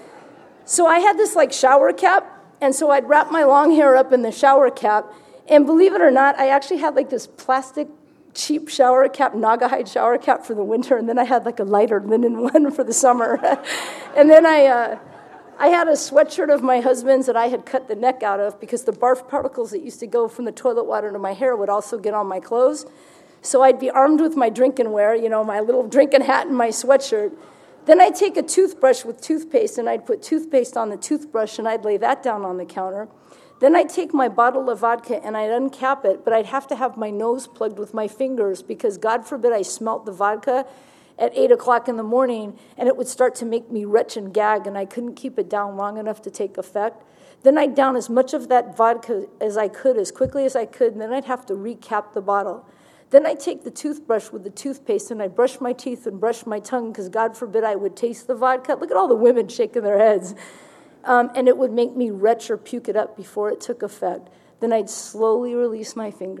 So I had this, like, shower cap, and so I'd wrap my long hair up in the shower cap, and believe it or not, I actually had, like, this plastic cheap shower cap, Naugahyde shower cap for the winter, and then I had, like, a lighter linen one for the summer. And then I... Uh, I had a sweatshirt of my husband's that I had cut the neck out of because the barf particles that used to go from the toilet water to my hair would also get on my clothes. So I'd be armed with my drinking wear, you know, my little drinking hat and my sweatshirt. Then I'd take a toothbrush with toothpaste, and I'd put toothpaste on the toothbrush, and I'd lay that down on the counter. Then I'd take my bottle of vodka, and I'd uncap it, but I'd have to have my nose plugged with my fingers because, God forbid, I smelt the vodka at eight o'clock in the morning, and it would start to make me retch and gag, and I couldn't keep it down long enough to take effect. Then I'd down as much of that vodka as I could, as quickly as I could, and then I'd have to recap the bottle. Then I'd take the toothbrush with the toothpaste, and I'd brush my teeth and brush my tongue, because God forbid I would taste the vodka. Look at all the women shaking their heads. Um, and it would make me retch or puke it up before it took effect. Then I'd slowly release my fingers,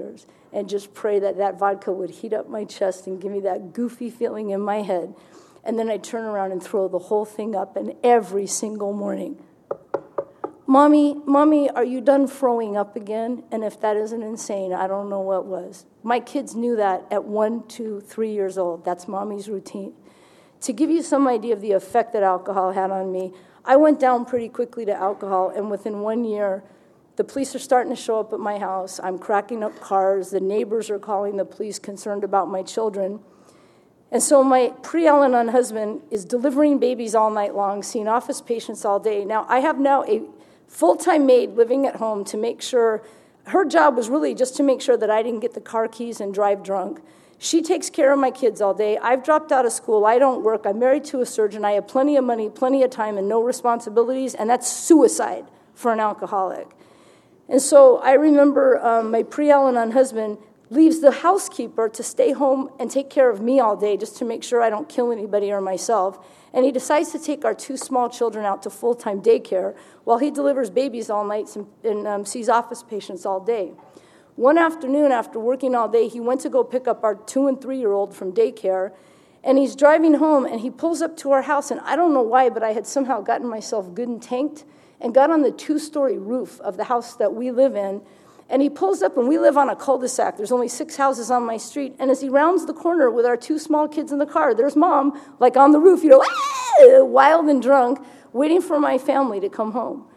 and just pray that that vodka would heat up my chest and give me that goofy feeling in my head. And then I'd turn around and throw the whole thing up, and every single morning, Mommy, Mommy, are you done throwing up again? And if that isn't insane, I don't know what was. My kids knew that at one, two, three years old. That's Mommy's routine. To give you some idea of the effect that alcohol had on me, I went down pretty quickly to alcohol, and within one year, the police are starting to show up at my house. I'm cracking up cars. The neighbors are calling the police concerned about my children. And so my pre-Al-Anon husband is delivering babies all night long, seeing office patients all day. Now, I have now a full-time maid living at home to make sure, her job was really just to make sure that I didn't get the car keys and drive drunk. She takes care of my kids all day. I've dropped out of school. I don't work. I'm married to a surgeon. I have plenty of money, plenty of time, and no responsibilities, and that's suicide for an alcoholic. And so I remember um, my pre-Al-Anon husband leaves the housekeeper to stay home and take care of me all day just to make sure I don't kill anybody or myself. And he decides to take our two small children out to full-time daycare while he delivers babies all night and, and um, sees office patients all day. One afternoon, after working all day, he went to go pick up our two- and three-year-old from daycare, and he's driving home, and he pulls up to our house, and I don't know why, but I had somehow gotten myself good and tanked and got on the two-story roof of the house that we live in. And he pulls up, and we live on a cul-de-sac. There's only six houses on my street. And as he rounds the corner with our two small kids in the car, there's Mom, like on the roof, you know, ah! wild and drunk, waiting for my family to come home.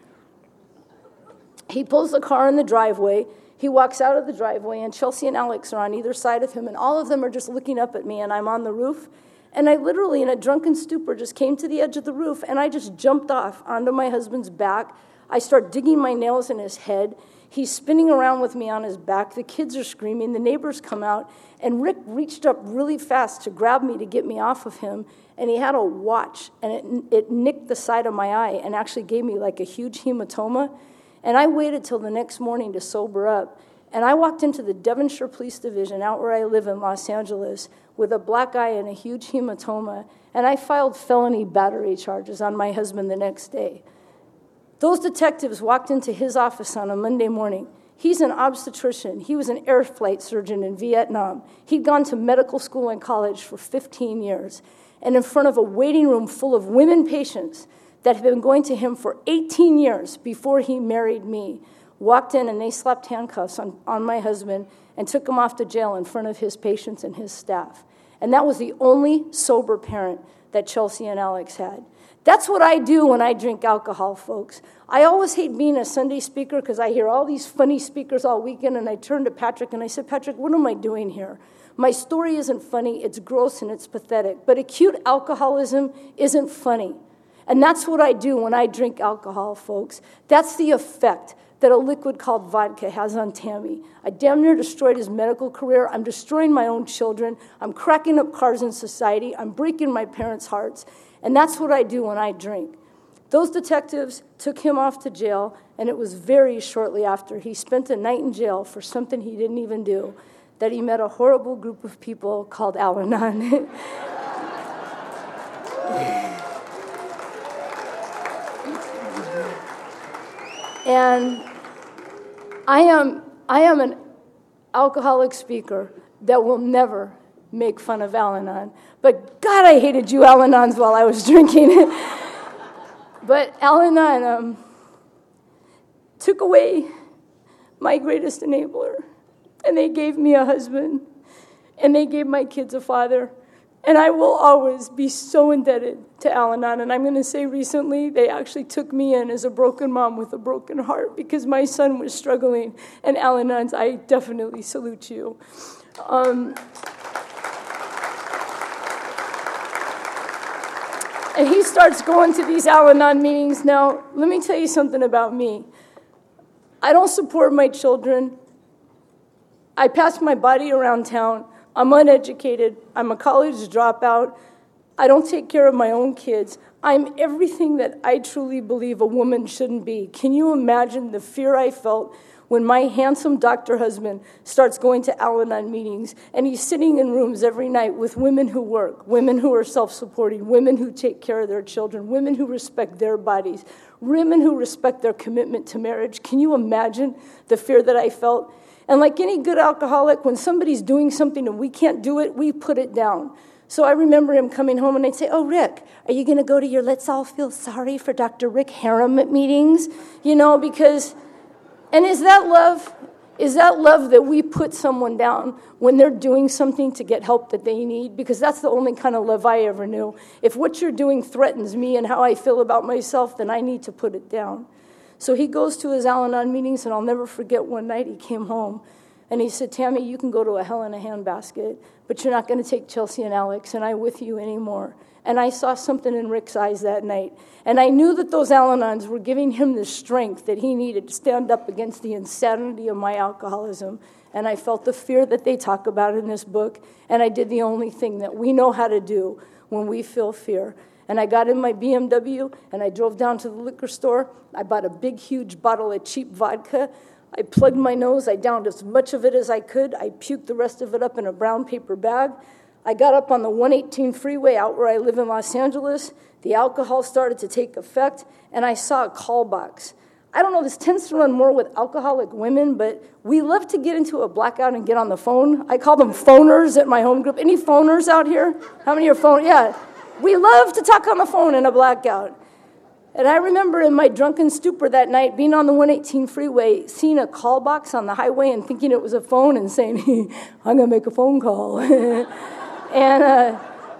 He pulls the car in the driveway. He walks out of the driveway, and Chelsea and Alex are on either side of him, and all of them are just looking up at me, and I'm on the roof. And I literally, in a drunken stupor, just came to the edge of the roof, and I just jumped off onto my husband's back. I start digging my nails in his head. He's spinning around with me on his back. The kids are screaming. The neighbors come out. And Rick reached up really fast to grab me to get me off of him. And he had a watch, and it, it nicked the side of my eye and actually gave me like a huge hematoma. And I waited till the next morning to sober up. And I walked into the Devonshire Police Division out where I live in Los Angeles with a black eye and a huge hematoma. And I filed felony battery charges on my husband the next day. Those detectives walked into his office on a Monday morning. He's an obstetrician. He was an air flight surgeon in Vietnam. He'd gone to medical school and college for fifteen years. And in front of a waiting room full of women patients that had been going to him for eighteen years before he married me, walked in and they slapped handcuffs on, on my husband and took him off to jail in front of his patients and his staff. And that was the only sober parent that Chelsea and Alex had. That's what I do when I drink alcohol, folks. I always hate being a Sunday speaker because I hear all these funny speakers all weekend, and I turn to Patrick and I said, Patrick, what am I doing here? My story isn't funny, it's gross and it's pathetic. But acute alcoholism isn't funny. And that's what I do when I drink alcohol, folks. That's the effect that a liquid called vodka has on Tammy. I damn near destroyed his medical career. I'm destroying my own children. I'm cracking up cars in society. I'm breaking my parents' hearts. And that's what I do when I drink. Those detectives took him off to jail, and it was very shortly after he spent a night in jail for something he didn't even do that he met a horrible group of people called Al-Anon. And I am, I am an alcoholic speaker that will never make fun of Al-Anon. But God, I hated you Al-Anons while I was drinking. But Al-Anon um, took away my greatest enabler. And they gave me a husband. And they gave my kids a father. And I will always be so indebted to Al-Anon. And I'm going to say recently, they actually took me in as a broken mom with a broken heart because my son was struggling. And Al-Anons, I definitely salute you. Um, and he starts going to these Al-Anon meetings. Now, let me tell you something about me. I don't support my children. I pass my body around town. I'm uneducated. I'm a college dropout. I don't take care of my own kids. I'm everything that I truly believe a woman shouldn't be. Can you imagine the fear I felt when my handsome doctor husband starts going to Al-Anon meetings and he's sitting in rooms every night with women who work, women who are self-supporting, women who take care of their children, women who respect their bodies, women who respect their commitment to marriage? Can you imagine the fear that I felt? And like any good alcoholic, when somebody's doing something and we can't do it, we put it down. So I remember him coming home and I'd say, oh, Rick, are you going to go to your Let's All Feel Sorry for Doctor Rick Harem meetings? You know, because, and is that love? Is that love that we put someone down when they're doing something to get help that they need? Because that's the only kind of love I ever knew. If what you're doing threatens me and how I feel about myself, then I need to put it down. So he goes to his Al-Anon meetings, and I'll never forget one night he came home, and he said, Tammy, you can go to a hell in a handbasket, but you're not going to take Chelsea and Alex and I with you anymore. And I saw something in Rick's eyes that night. And I knew that those Al-Anons were giving him the strength that he needed to stand up against the insanity of my alcoholism. And I felt the fear that they talk about in this book. And I did the only thing that we know how to do when we feel fear. And I got in my B M W, and I drove down to the liquor store. I bought a big, huge bottle of cheap vodka. I plugged my nose. I downed as much of it as I could. I puked the rest of it up in a brown paper bag. I got up on the one eighteen freeway out where I live in Los Angeles. The alcohol started to take effect, and I saw a call box. I don't know, this tends to run more with alcoholic women, but we love to get into a blackout and get on the phone. I call them phoners at my home group. Any phoners out here? How many are phone? Yeah. We love to talk on the phone in a blackout. And I remember in my drunken stupor that night, being on the one eighteen freeway, seeing a call box on the highway and thinking it was a phone and saying, I'm going to make a phone call. and uh,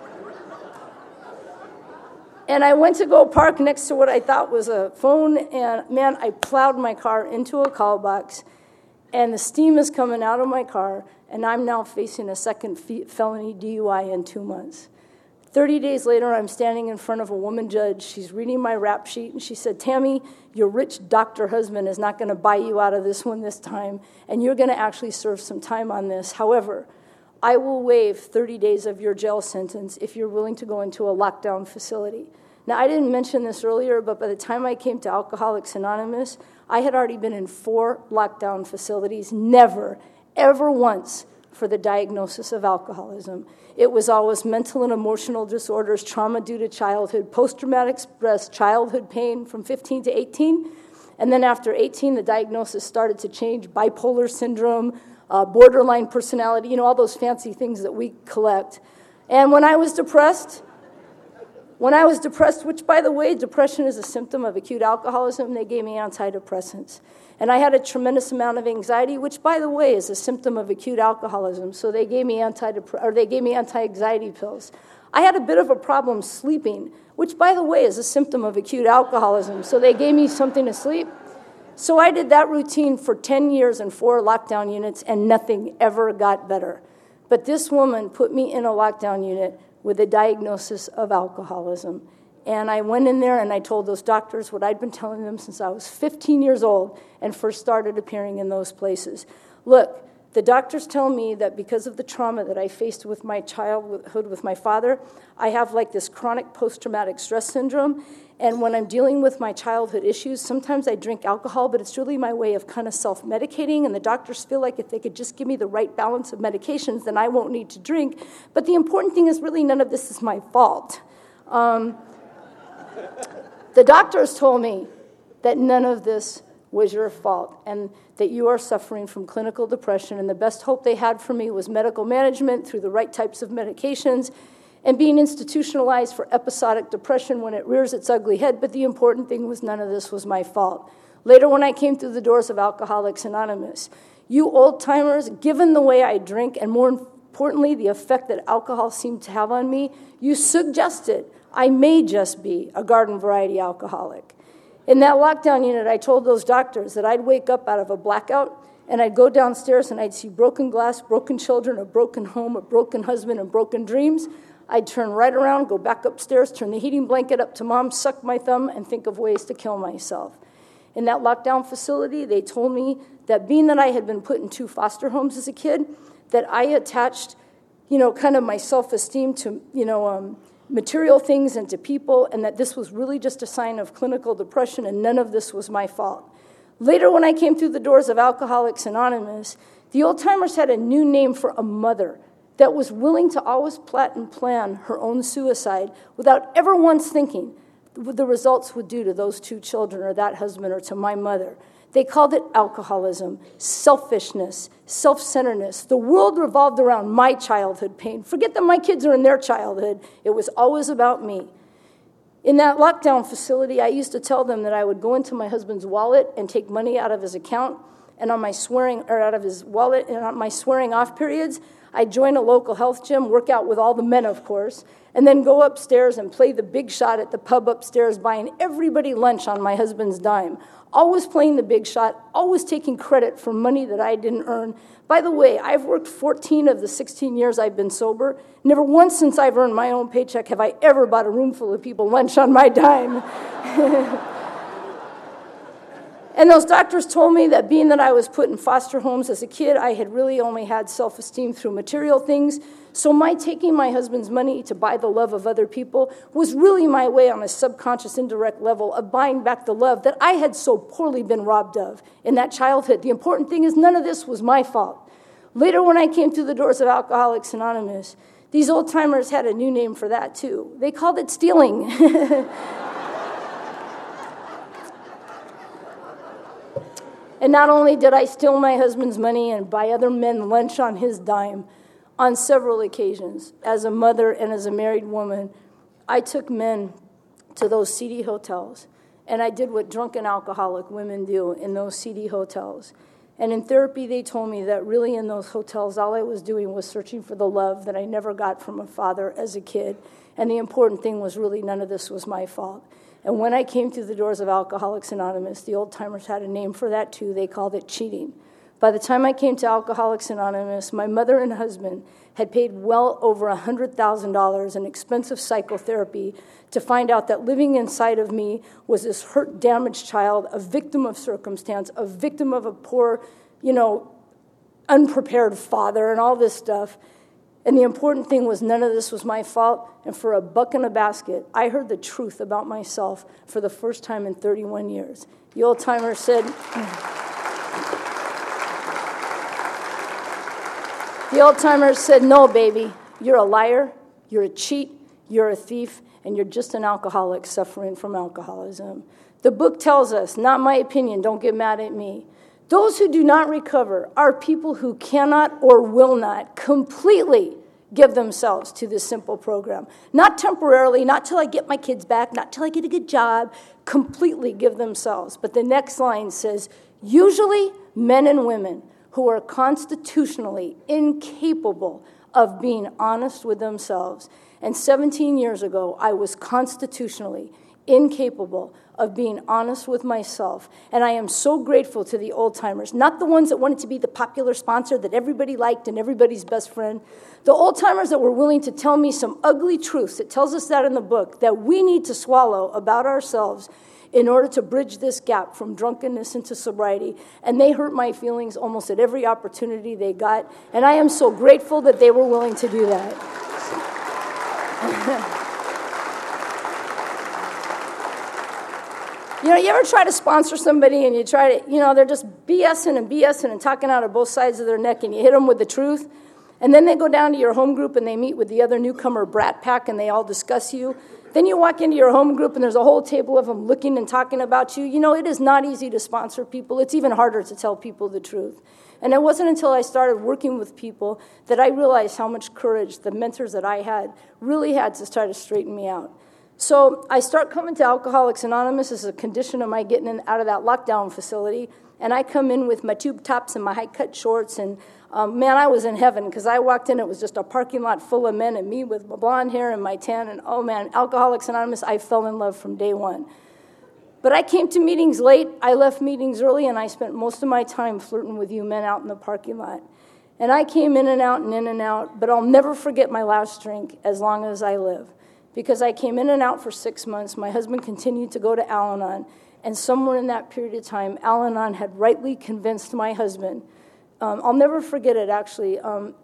and I went to go park next to what I thought was a phone, and man, I plowed my car into a call box, and the steam is coming out of my car, and I'm now facing a second felony D U I in two months. thirty days later, I'm standing in front of a woman judge. She's reading my rap sheet, and she said, Tammy, your rich doctor husband is not going to buy you out of this one this time, and you're going to actually serve some time on this. However, I will waive thirty days of your jail sentence if you're willing to go into a lockdown facility. Now, I didn't mention this earlier, but by the time I came to Alcoholics Anonymous, I had already been in four lockdown facilities, never, ever once for the diagnosis of alcoholism. It was always mental and emotional disorders, trauma due to childhood, post-traumatic stress, childhood pain from fifteen to eighteen. And then after eighteen, the diagnosis started to change, bipolar syndrome, uh, borderline personality, you know, all those fancy things that we collect. And when I was depressed, when I was depressed, which, by the way, depression is a symptom of acute alcoholism, they gave me antidepressants. And I had a tremendous amount of anxiety, which, by the way, is a symptom of acute alcoholism. So they gave me antidep- or they gave me anti-anxiety pills. I had a bit of a problem sleeping, which, by the way, is a symptom of acute alcoholism. So they gave me something to sleep. So I did that routine for ten years in four lockdown units, and nothing ever got better. But this woman put me in a lockdown unit with a diagnosis of alcoholism. And I went in there and I told those doctors what I'd been telling them since I was fifteen years old and first started appearing in those places. Look, the doctors tell me that because of the trauma that I faced with my childhood with my father, I have like this chronic post-traumatic stress syndrome. And when I'm dealing with my childhood issues, sometimes I drink alcohol, but it's really my way of kind of self-medicating. And the doctors feel like if they could just give me the right balance of medications, then I won't need to drink. But the important thing is really none of this is my fault. Um, the doctors told me that none of this was your fault and that you are suffering from clinical depression. And the best hope they had for me was medical management through the right types of medications and being institutionalized for episodic depression when it rears its ugly head. But the important thing was none of this was my fault. Later, when I came through the doors of Alcoholics Anonymous, you old-timers, given the way I drink and more importantly, the effect that alcohol seemed to have on me, you suggested I may just be a garden variety alcoholic. In that lockdown unit, I told those doctors that I'd wake up out of a blackout and I'd go downstairs and I'd see broken glass, broken children, a broken home, a broken husband, and broken dreams. I'd turn right around, go back upstairs, turn the heating blanket up to mom, suck my thumb, and think of ways to kill myself. In that lockdown facility, they told me that being that I had been put in two foster homes as a kid, that I attached, you know, kind of my self-esteem to, you know, um, material things and to people, and that this was really just a sign of clinical depression, and none of this was my fault. Later, when I came through the doors of Alcoholics Anonymous, the old-timers had a new name for a mother that was willing to always plot and plan her own suicide without ever once thinking what the results would do to those two children or that husband or to my mother. They called it alcoholism, selfishness, self-centeredness. The world revolved around my childhood pain. Forget that my kids are in their childhood. It was always about me. In that lockdown facility, I used to tell them that I would go into my husband's wallet and take money out of his account, and on my swearing, or out of his wallet, and on my swearing off periods, I'd join a local health gym, work out with all the men, of course, and then go upstairs and play the big shot at the pub upstairs, buying everybody lunch on my husband's dime. Always playing the big shot, always taking credit for money that I didn't earn. By the way, I've worked fourteen of the sixteen years I've been sober. Never once since I've earned my own paycheck have I ever bought a room full of people lunch on my dime. And those doctors told me that being that I was put in foster homes as a kid, I had really only had self-esteem through material things. So my taking my husband's money to buy the love of other people was really my way on a subconscious, indirect level of buying back the love that I had so poorly been robbed of in that childhood. The important thing is none of this was my fault. Later, when I came through the doors of Alcoholics Anonymous, these old-timers had a new name for that, too. They called it stealing. And not only did I steal my husband's money and buy other men lunch on his dime, on several occasions, as a mother and as a married woman, I took men to those seedy hotels, and I did what drunken alcoholic women do in those seedy hotels. And in therapy, they told me that really in those hotels, all I was doing was searching for the love that I never got from a father as a kid. And the important thing was really none of this was my fault. And when I came through the doors of Alcoholics Anonymous, the old-timers had a name for that too. They called it cheating. By the time I came to Alcoholics Anonymous, my mother and husband had paid well over one hundred thousand dollars in expensive psychotherapy to find out that living inside of me was this hurt, damaged child, a victim of circumstance, a victim of a poor, you know, unprepared father and all this stuff. And the important thing was none of this was my fault. And for a buck in a basket, I heard the truth about myself for the first time in thirty-one years. The old-timer said, the old-timer said, no, baby, you're a liar, you're a cheat, you're a thief, and you're just an alcoholic suffering from alcoholism. The book tells us, not my opinion, don't get mad at me, those who do not recover are people who cannot or will not completely give themselves to this simple program. Not temporarily, not till I get my kids back, not till I get a good job, completely give themselves. But the next line says, usually men and women who are constitutionally incapable of being honest with themselves. And seventeen years ago, I was constitutionally incapable of being honest with myself. And I am so grateful to the old-timers, not the ones that wanted to be the popular sponsor that everybody liked and everybody's best friend, the old-timers that were willing to tell me some ugly truths. It tells us that in the book, that we need to swallow about ourselves in order to bridge this gap from drunkenness into sobriety. And they hurt my feelings almost at every opportunity they got. And I am so grateful that they were willing to do that. You know, you ever try to sponsor somebody and you try to, you know, they're just BSing and BSing and talking out of both sides of their neck and you hit them with the truth, and then they go down to your home group and they meet with the other newcomer brat pack and they all discuss you. Then you walk into your home group and there's a whole table of them looking and talking about you. You know, it is not easy to sponsor people. It's even harder to tell people the truth. And it wasn't until I started working with people that I realized how much courage the mentors that I had really had to try to straighten me out. So I start coming to Alcoholics Anonymous as a condition of my getting in, out of that lockdown facility, and I come in with my tube tops and my high-cut shorts, and um, man, I was in heaven, because I walked in, it was just a parking lot full of men, and me with my blonde hair and my tan, and oh man, Alcoholics Anonymous, I fell in love from day one. But I came to meetings late, I left meetings early, and I spent most of my time flirting with you men out in the parking lot. And I came in and out and in and out, but I'll never forget my last drink as long as I live. Because I came in and out for six months. My husband continued to go to Al-Anon. And somewhere in that period of time, Al-Anon had rightly convinced my husband. Um, I'll never forget it, actually. Um,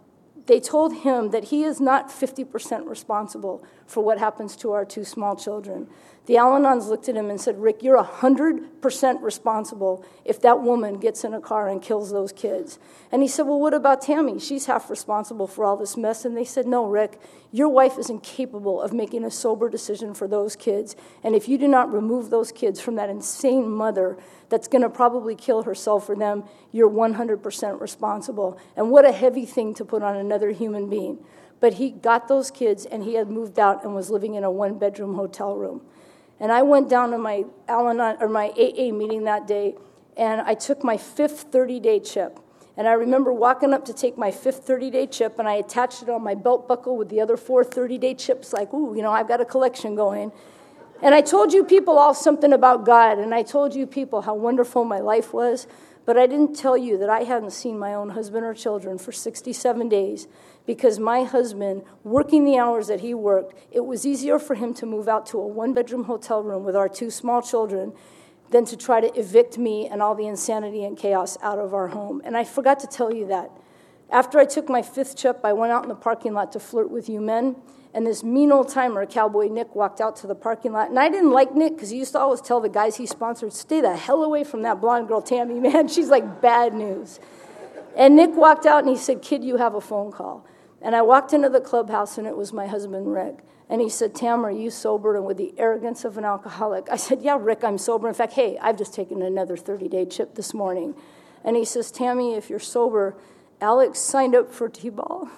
they told him that he is not fifty percent responsible for what happens to our two small children. The Al-Anons looked at him and said, Rick, you're one hundred percent responsible if that woman gets in a car and kills those kids. And he said, well, what about Tammy? She's half responsible for all this mess. And they said, no, Rick, your wife is incapable of making a sober decision for those kids. And if you do not remove those kids from that insane mother that's going to probably kill herself for them, you're one hundred percent responsible. And what a heavy thing to put on another human being. But he got those kids, and he had moved out and was living in a one-bedroom hotel room. And I went down to my Al-Anon, or my A A meeting that day, and I took my fifth thirty-day chip. And I remember walking up to take my fifth thirty-day chip, and I attached it on my belt buckle with the other four thirty-day chips, like, ooh, you know, I've got a collection going. And I told you people all something about God, and I told you people how wonderful my life was, but I didn't tell you that I hadn't seen my own husband or children for sixty-seven days, because my husband, working the hours that he worked, it was easier for him to move out to a one-bedroom hotel room with our two small children than to try to evict me and all the insanity and chaos out of our home. And I forgot to tell you that. After I took my fifth chip, I went out in the parking lot to flirt with you men, and this mean old-timer, Cowboy Nick, walked out to the parking lot. And I didn't like Nick because he used to always tell the guys he sponsored, stay the hell away from that blonde girl, Tammy, man. She's like bad news. And Nick walked out, and he said, kid, you have a phone call. And I walked into the clubhouse, and it was my husband, Rick. And he said, Tam, are you sober? And with the arrogance of an alcoholic, I said, yeah, Rick, I'm sober. In fact, hey, I've just taken another thirty-day chip this morning. And he says, Tammy, if you're sober, Alex signed up for T-ball.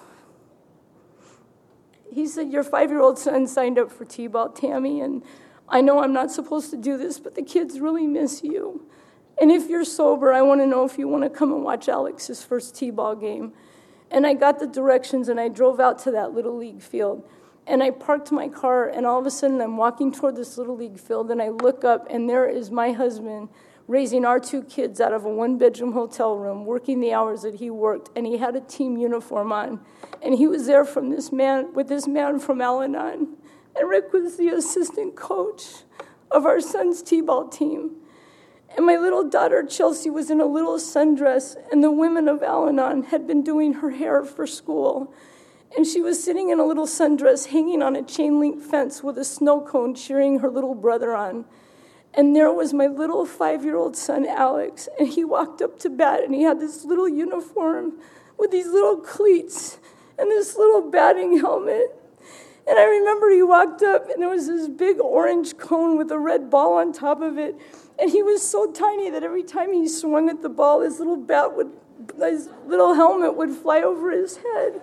He said, your five-year-old son signed up for T-ball, Tammy, and I know I'm not supposed to do this, but the kids really miss you. And if you're sober, I want to know if you want to come and watch Alex's first T-ball game. And I got the directions, and I drove out to that Little League field. And I parked my car, and all of a sudden, I'm walking toward this Little League field, and I look up, and there is my husband raising our two kids out of a one-bedroom hotel room, working the hours that he worked, and he had a team uniform on. And he was there from this man with this man from Al-Anon. And Rick was the assistant coach of our son's T-ball team. And my little daughter, Chelsea, was in a little sundress, and the women of Al-Anon had been doing her hair for school. And she was sitting in a little sundress hanging on a chain-link fence with a snow cone cheering her little brother on. And there was my little five-year-old son, Alex, and he walked up to bat, and he had this little uniform with these little cleats and this little batting helmet. And I remember he walked up, and there was this big orange cone with a red ball on top of it. And he was so tiny that every time he swung at the ball, his little bat would, his little helmet would fly over his head.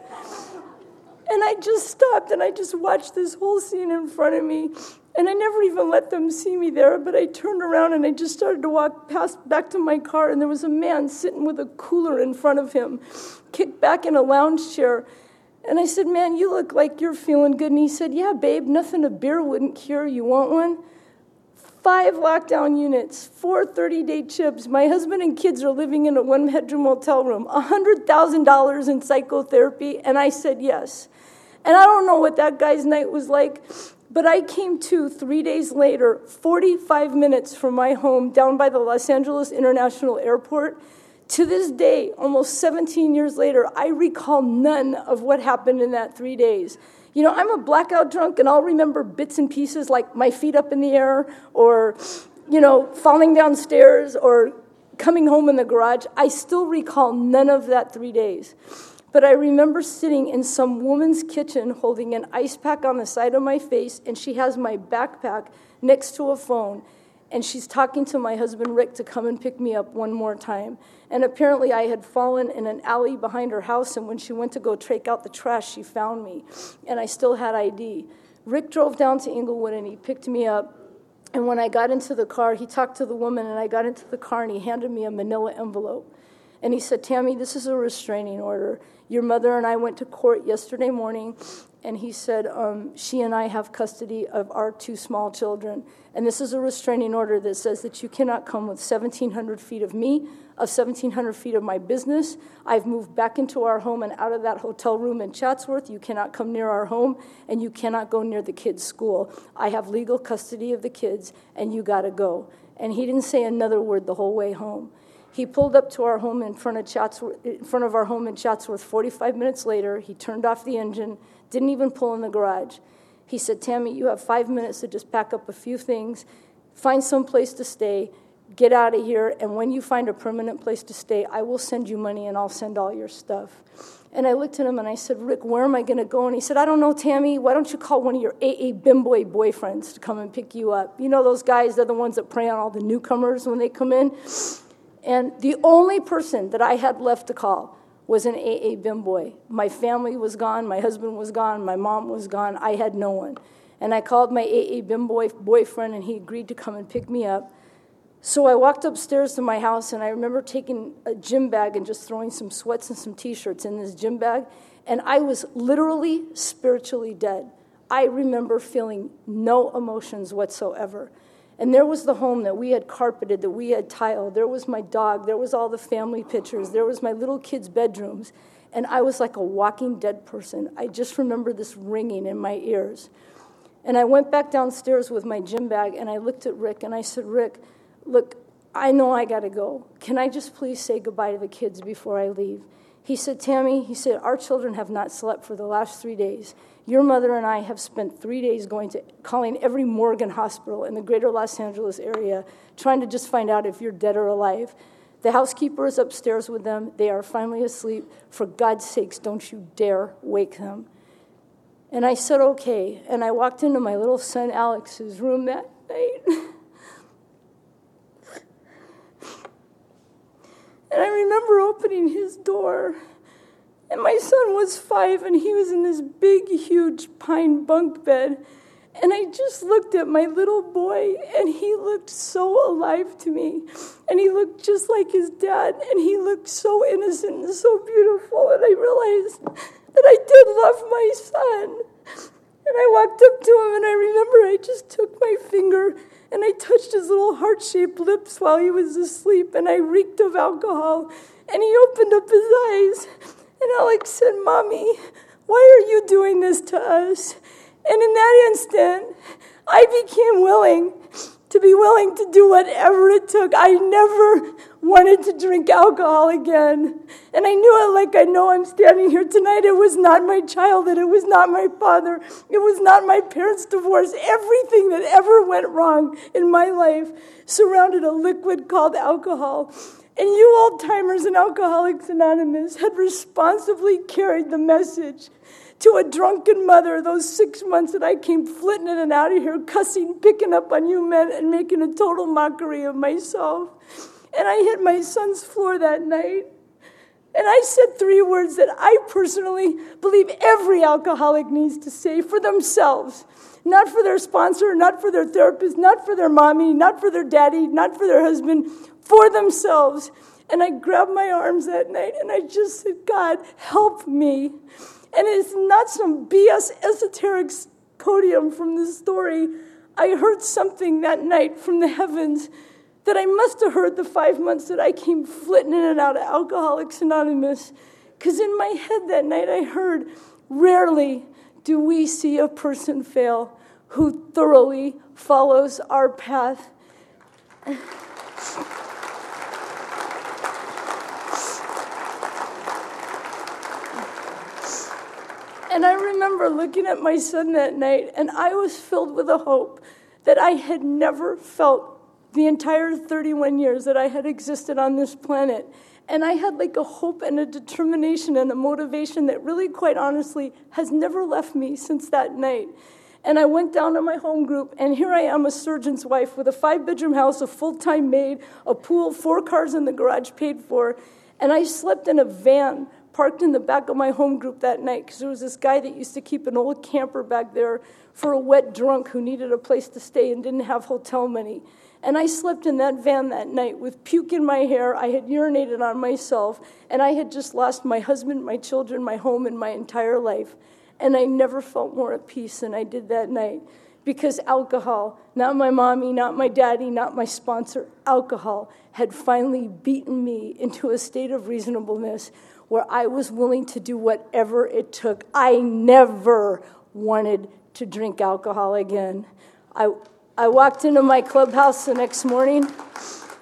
And I just stopped, and I just watched this whole scene in front of me. And I never even let them see me there, but I turned around, and I just started to walk past back to my car, and there was a man sitting with a cooler in front of him, kicked back in a lounge chair. And I said, man, you look like you're feeling good. And he said, yeah, babe, nothing a beer wouldn't cure. You want one? Five lockdown units, four thirty-day chips. My husband and kids are living in a one-bedroom hotel room, one hundred thousand dollars in psychotherapy, and I said yes. And I don't know what that guy's night was like, but I came to three days later, forty-five minutes from my home down by the Los Angeles International Airport. To this day, almost seventeen years later, I recall none of what happened in that three days. You know, I'm a blackout drunk, and I'll remember bits and pieces like my feet up in the air or, you know, falling downstairs or coming home in the garage. I still recall none of that three days. But I remember sitting in some woman's kitchen holding an ice pack on the side of my face, and she has my backpack next to a phone, and she's talking to my husband, Rick, to come and pick me up one more time. And apparently I had fallen in an alley behind her house, and when she went to go take out the trash, she found me, and I still had I D. Rick drove down to Inglewood, and he picked me up, and when I got into the car, he talked to the woman, and I got into the car, and he handed me a manila envelope. And he said, Tammy, this is a restraining order. Your mother and I went to court yesterday morning, and he said, um, she and I have custody of our two small children. And this is a restraining order that says that you cannot come with seventeen hundred feet of me, of seventeen hundred feet of my business. I've moved back into our home and out of that hotel room in Chatsworth. You cannot come near our home, and you cannot go near the kids' school. I have legal custody of the kids, and you got to go. And he didn't say another word the whole way home. He pulled up to our home in front of Chatsworth, in front of our home in Chatsworth. forty-five minutes later, he turned off the engine, didn't even pull in the garage. He said, Tammy, you have five minutes to just pack up a few things, find some place to stay, get out of here, and when you find a permanent place to stay, I will send you money and I'll send all your stuff. And I looked at him and I said, Rick, where am I going to go? And he said, I don't know, Tammy. Why don't you call one of your A A Bimboy boyfriends to come and pick you up? You know those guys, they're the ones that prey on all the newcomers when they come in. And the only person that I had left to call was an A A Bimboy. My family was gone. My husband was gone. My mom was gone. I had no one. And I called my A A Bimboy boyfriend, and he agreed to come and pick me up. So I walked upstairs to my house, and I remember taking a gym bag and just throwing some sweats and some T-shirts in this gym bag, and I was literally spiritually dead. I remember feeling no emotions whatsoever. And there was the home that we had carpeted, that we had tiled. There was my dog. There was all the family pictures. There was my little kids' bedrooms. And I was like a walking dead person. I just remember this ringing in my ears. And I went back downstairs with my gym bag, and I looked at Rick, and I said, Rick, look, I know I got to go. Can I just please say goodbye to the kids before I leave? He said, Tammy, he said, our children have not slept for the last three days. Your mother and I have spent three days going to, calling every morgue and hospital in the greater Los Angeles area, trying to just find out if you're dead or alive. The housekeeper is upstairs with them. They are finally asleep. For God's sakes, don't you dare wake them. And I said, okay. And I walked into my little son Alex's room that night. And I remember opening his door, and my son was five, and he was in this big, huge pine bunk bed. And I just looked at my little boy, and he looked so alive to me. And he looked just like his dad, and he looked so innocent and so beautiful. And I realized that I did love my son. And I walked up to him, and I remember I just took my finger and I touched his little heart-shaped lips while he was asleep, and I reeked of alcohol. And he opened up his eyes, and Alex said, Mommy, why are you doing this to us? And in that instant, I became willing to be willing to do whatever it took. I never wanted to drink alcohol again. And I knew it like I know I'm standing here tonight. It was not my childhood. It was not my father. It was not my parents' divorce. Everything that ever went wrong in my life surrounded a liquid called alcohol. And you old-timers in Alcoholics Anonymous had responsibly carried the message to a drunken mother those six months that I came flitting in and out of here, cussing, picking up on you men, and making a total mockery of myself. And I hit my son's floor that night, and I said three words that I personally believe every alcoholic needs to say for themselves. Not for their sponsor, not for their therapist, not for their mommy, not for their daddy, not for their husband, for themselves. And I grabbed my arms that night, and I just said, God, help me. And it's not some B S esoteric podium from this story. I heard something that night from the heavens that I must have heard the five months that I came flitting in and out of Alcoholics Anonymous. Because in my head that night I heard, rarely do we see a person fail who thoroughly follows our path. And I remember looking at my son that night, and I was filled with a hope that I had never felt the entire thirty-one years that I had existed on this planet. And I had like a hope and a determination and a motivation that really, quite honestly, has never left me since that night. And I went down to my home group, and here I am, a surgeon's wife with a five-bedroom house, a full-time maid, a pool, four cars in the garage paid for. And I slept in a van parked in the back of my home group that night because there was this guy that used to keep an old camper back there for a wet drunk who needed a place to stay and didn't have hotel money. And I slept in that van that night with puke in my hair. I had urinated on myself, and I had just lost my husband, my children, my home, and my entire life. And I never felt more at peace than I did that night because alcohol, not my mommy, not my daddy, not my sponsor, alcohol had finally beaten me into a state of reasonableness where I was willing to do whatever it took. I never wanted to drink alcohol again. I I walked into my clubhouse the next morning,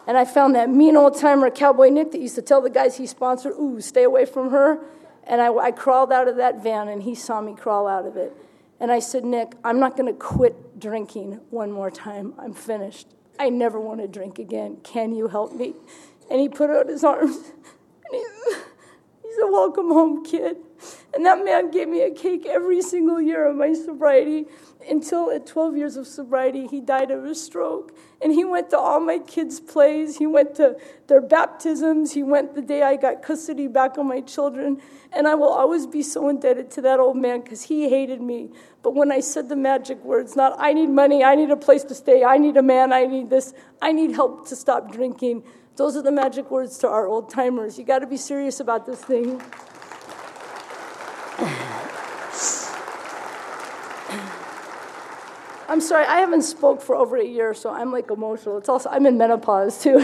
And I found that mean old-timer Cowboy Nick that used to tell the guys he sponsored, ooh, stay away from her. And I, I crawled out of that van, and he saw me crawl out of it. And I said, Nick, I'm not going to quit drinking one more time. I'm finished. I never want to drink again. Can you help me? And he put out his arms, and he, he said, welcome home, kid. And that man gave me a cake every single year of my sobriety until at twelve years of sobriety, he died of a stroke. And he went to all my kids' plays. He went to their baptisms. He went the day I got custody back on my children. And I will always be so indebted to that old man because he hated me. But when I said the magic words, not I need money, I need a place to stay, I need a man, I need this, I need help to stop drinking, those are the magic words to our old timers. You got to be serious about this thing. I'm sorry, I haven't spoke for over a year, so I'm like emotional. It's also, I'm in menopause too.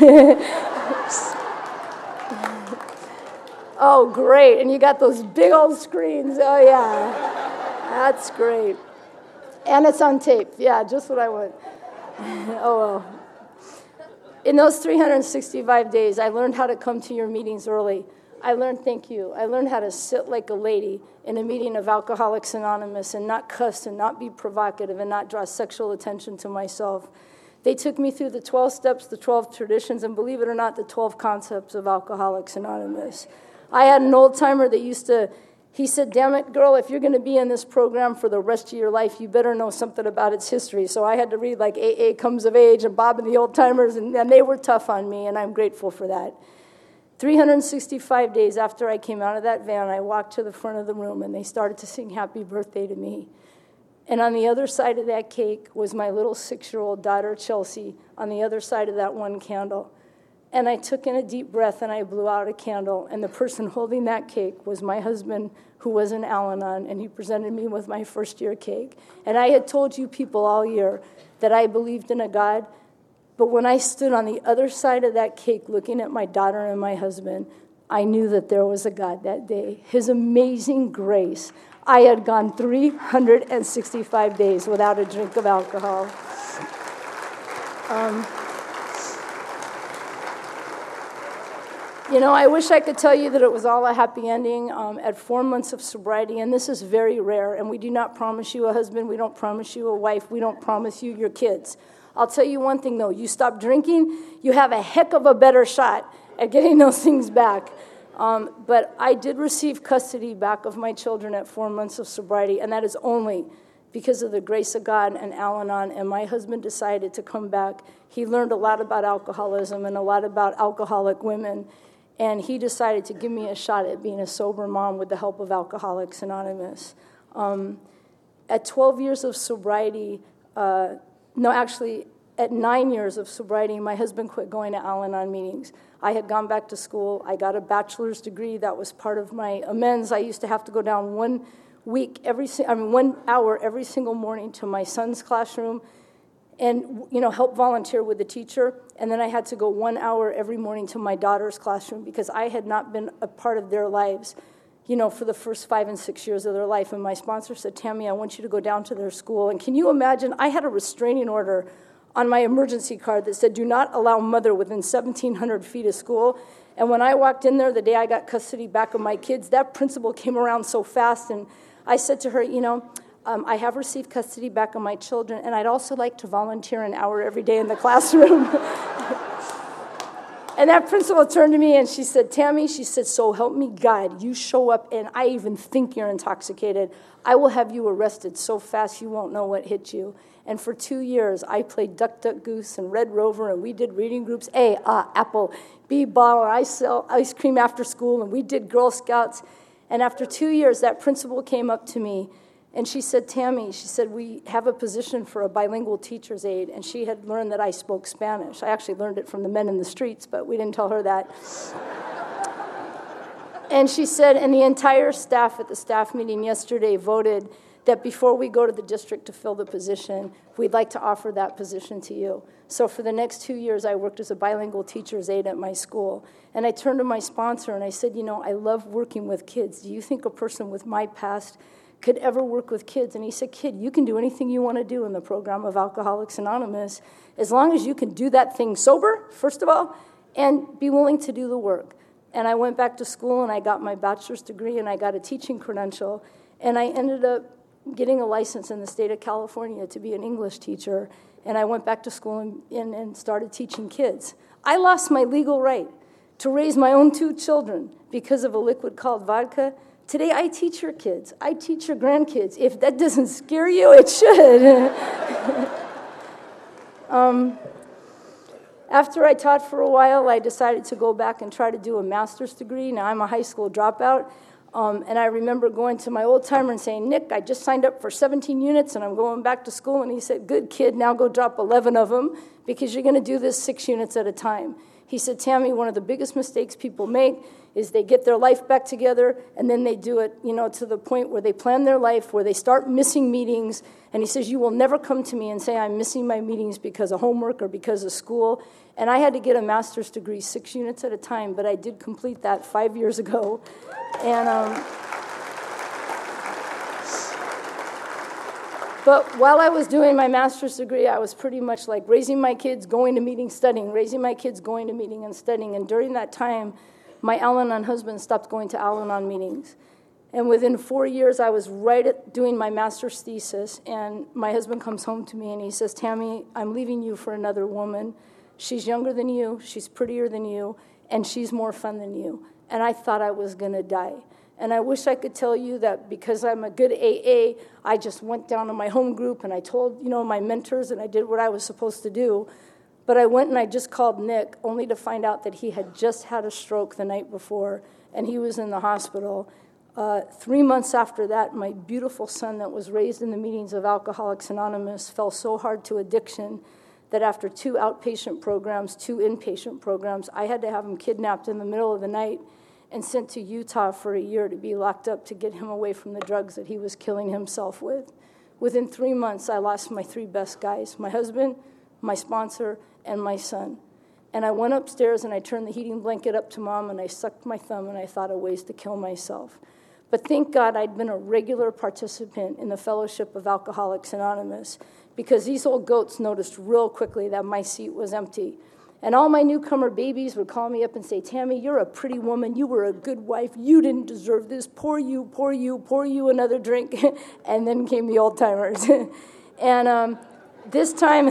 Oh, great, and you got those big old screens. Oh, yeah, that's great. And it's on tape. Yeah, just what I want. Oh, well. In those three hundred sixty-five days, I learned how to come to your meetings early. I learned, thank you, I learned how to sit like a lady in a meeting of Alcoholics Anonymous and not cuss and not be provocative and not draw sexual attention to myself. They took me through the twelve steps, the twelve traditions, and believe it or not, the twelve concepts of Alcoholics Anonymous. I had an old-timer that used to, he said, damn it, girl, if you're going to be in this program for the rest of your life, you better know something about its history. So I had to read like A A Comes of Age and Bob and the Old-Timers, and, and they were tough on me, and I'm grateful for that. three hundred sixty-five days after I came out of that van, I walked to the front of the room, and they started to sing happy birthday to me. And on the other side of that cake was my little six-year-old daughter, Chelsea, on the other side of that one candle. And I took in a deep breath, and I blew out a candle, and the person holding that cake was my husband, who was in Al-Anon, and he presented me with my first-year cake. And I had told you people all year that I believed in a God, but when I stood on the other side of that cake looking at my daughter and my husband, I knew that there was a God that day. His amazing grace. I had gone three hundred sixty-five days without a drink of alcohol. Um, you know, I wish I could tell you that it was all a happy ending. Um, at four months of sobriety, and this is very rare, and we do not promise you a husband, we don't promise you a wife, we don't promise you your kids. I'll tell you one thing, though. You stop drinking, you have a heck of a better shot at getting those things back. Um, but I did receive custody back of my children at four months of sobriety, and that is only because of the grace of God and Al-Anon, and my husband decided to come back. He learned a lot about alcoholism and a lot about alcoholic women, and he decided to give me a shot at being a sober mom with the help of Alcoholics Anonymous. Um, at twelve years of sobriety, uh, No, actually, at nine years of sobriety, my husband quit going to Al-Anon meetings. I had gone back to school. I got a bachelor's degree. That was part of my amends. I used to have to go down one week, every I mean, one hour every single morning to my son's classroom and, you know, help volunteer with the teacher. And then I had to go one hour every morning to my daughter's classroom because I had not been a part of their lives, you know, for the first five and six years of their life. And my sponsor said, Tammy, I want you to go down to their school. And can you imagine, I had a restraining order on my emergency card that said, do not allow mother within seventeen hundred feet of school. And when I walked in there the day I got custody back of my kids, that principal came around so fast. And I said to her, you know, um, I have received custody back of my children, and I'd also like to volunteer an hour every day in the classroom. And that principal turned to me and she said, Tammy, she said, so help me God, you show up and I even think you're intoxicated. I will have you arrested so fast you won't know what hit you. And for two years, I played Duck, Duck, Goose and Red Rover, and we did reading groups, A, uh, Apple, B, Ball, I sell ice cream after school, and we did Girl Scouts. And after two years, that principal came up to me and she said, Tammy, she said, we have a position for a bilingual teacher's aide, and she had learned that I spoke Spanish. I actually learned it from the men in the streets, but we didn't tell her that. And she said, and the entire staff at the staff meeting yesterday voted that before we go to the district to fill the position, we'd like to offer that position to you. So for the next two years, I worked as a bilingual teacher's aide at my school. And I turned to my sponsor and I said, you know, I love working with kids. Do you think a person with my past could ever work with kids. And he said, kid, you can do anything you want to do in the program of Alcoholics Anonymous, as long as you can do that thing sober, first of all, and be willing to do the work. And I went back to school, and I got my bachelor's degree, and I got a teaching credential, and I ended up getting a license in the state of California to be an English teacher, and I went back to school and, and, and started teaching kids. I lost my legal right to raise my own two children because of a liquid called vodka. Today, I teach your kids. I teach your grandkids. If that doesn't scare you, it should. um, after I taught for a while, I decided to go back and try to do a master's degree. Now, I'm a high school dropout, um, and I remember going to my old-timer and saying, Nick, I just signed up for seventeen units, and I'm going back to school. And he said, good kid, now go drop eleven of them, because you're going to do this six units at a time. He said, Tammy, one of the biggest mistakes people make is they get their life back together, and then they do it, you know, to the point where they plan their life, where they start missing meetings. And he says, you will never come to me and say I'm missing my meetings because of homework or because of school. And I had to get a master's degree six units at a time, but I did complete that five years ago. And um, but while I was doing my master's degree, I was pretty much like raising my kids, going to meetings, studying, raising my kids, going to meeting and studying. And during that time, my Al-Anon husband stopped going to Al-Anon meetings. And within four years, I was right at doing my master's thesis, and my husband comes home to me, and he says, Tammy, I'm leaving you for another woman. She's younger than you, she's prettier than you, and she's more fun than you. And I thought I was going to die. And I wish I could tell you that because I'm a good A A, I just went down to my home group and I told, you know, my mentors, and I did what I was supposed to do. But I went and I just called Nick, only to find out that he had just had a stroke the night before, and he was in the hospital. Uh, three months after that, my beautiful son that was raised in the meetings of Alcoholics Anonymous fell so hard to addiction that after two outpatient programs, two inpatient programs, I had to have him kidnapped in the middle of the night and sent to Utah for a year to be locked up to get him away from the drugs that he was killing himself with. Within three months, I lost my three best guys, my husband, my sponsor, and my son. And I went upstairs and I turned the heating blanket up to Mom, and I sucked my thumb and I thought of ways to kill myself. But thank God I'd been a regular participant in the Fellowship of Alcoholics Anonymous, because these old goats noticed real quickly that my seat was empty. And all my newcomer babies would call me up and say, Tammy, you're a pretty woman. You were a good wife. You didn't deserve this. Pour you, pour you, pour you another drink. And then came the old-timers. and um, this time...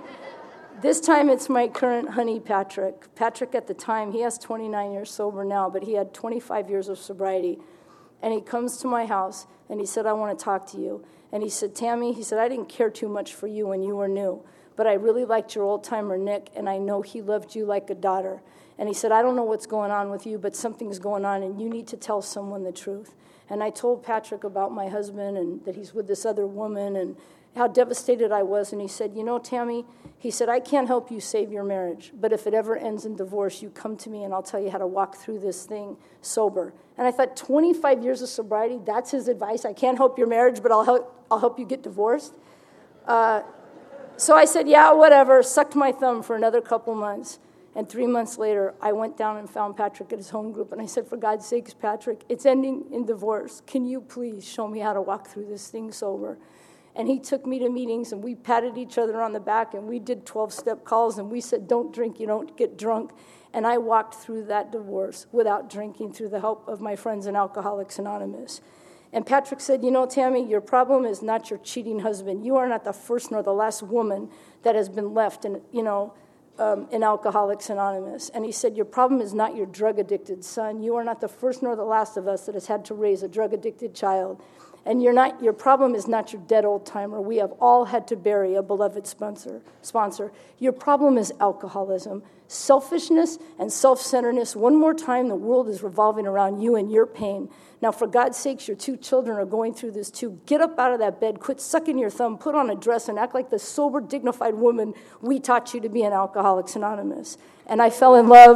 This time it's my current honey, Patrick. Patrick at the time, he has twenty-nine years sober now, but he had twenty-five years of sobriety. And he comes to my house, and he said, I want to talk to you. And he said, Tammy, he said, I didn't care too much for you when you were new, but I really liked your old-timer Nick, and I know he loved you like a daughter. And he said, I don't know what's going on with you, but something's going on, and you need to tell someone the truth. And I told Patrick about my husband and that he's with this other woman and how devastated I was. And he said, you know, Tammy, he said, I can't help you save your marriage, but if it ever ends in divorce, you come to me and I'll tell you how to walk through this thing sober. And I thought, twenty-five years of sobriety, that's his advice. I can't help your marriage, but I'll help, I'll help you get divorced. Uh, so I said, yeah, whatever, sucked my thumb for another couple months. And three months later, I went down and found Patrick at his home group, and I said, for God's sakes, Patrick, it's ending in divorce. Can you please show me how to walk through this thing sober? And he took me to meetings, and we patted each other on the back, and we did twelve-step calls, and we said, don't drink, you don't get drunk. And I walked through that divorce without drinking through the help of my friends in Alcoholics Anonymous. And Patrick said, you know, Tammy, your problem is not your cheating husband. You are not the first nor the last woman that has been left in, you know, um, in Alcoholics Anonymous. And he said, your problem is not your drug-addicted son. You are not the first nor the last of us that has had to raise a drug-addicted child. And you're not, your problem is not your dead old-timer. We have all had to bury a beloved sponsor. sponsor. Your problem is alcoholism, selfishness, and self-centeredness. One more time, the world is revolving around you and your pain. Now, for God's sakes, your two children are going through this too. Get up out of that bed, quit sucking your thumb, put on a dress, and act like the sober, dignified woman we taught you to be in Alcoholics Anonymous. And I fell in love.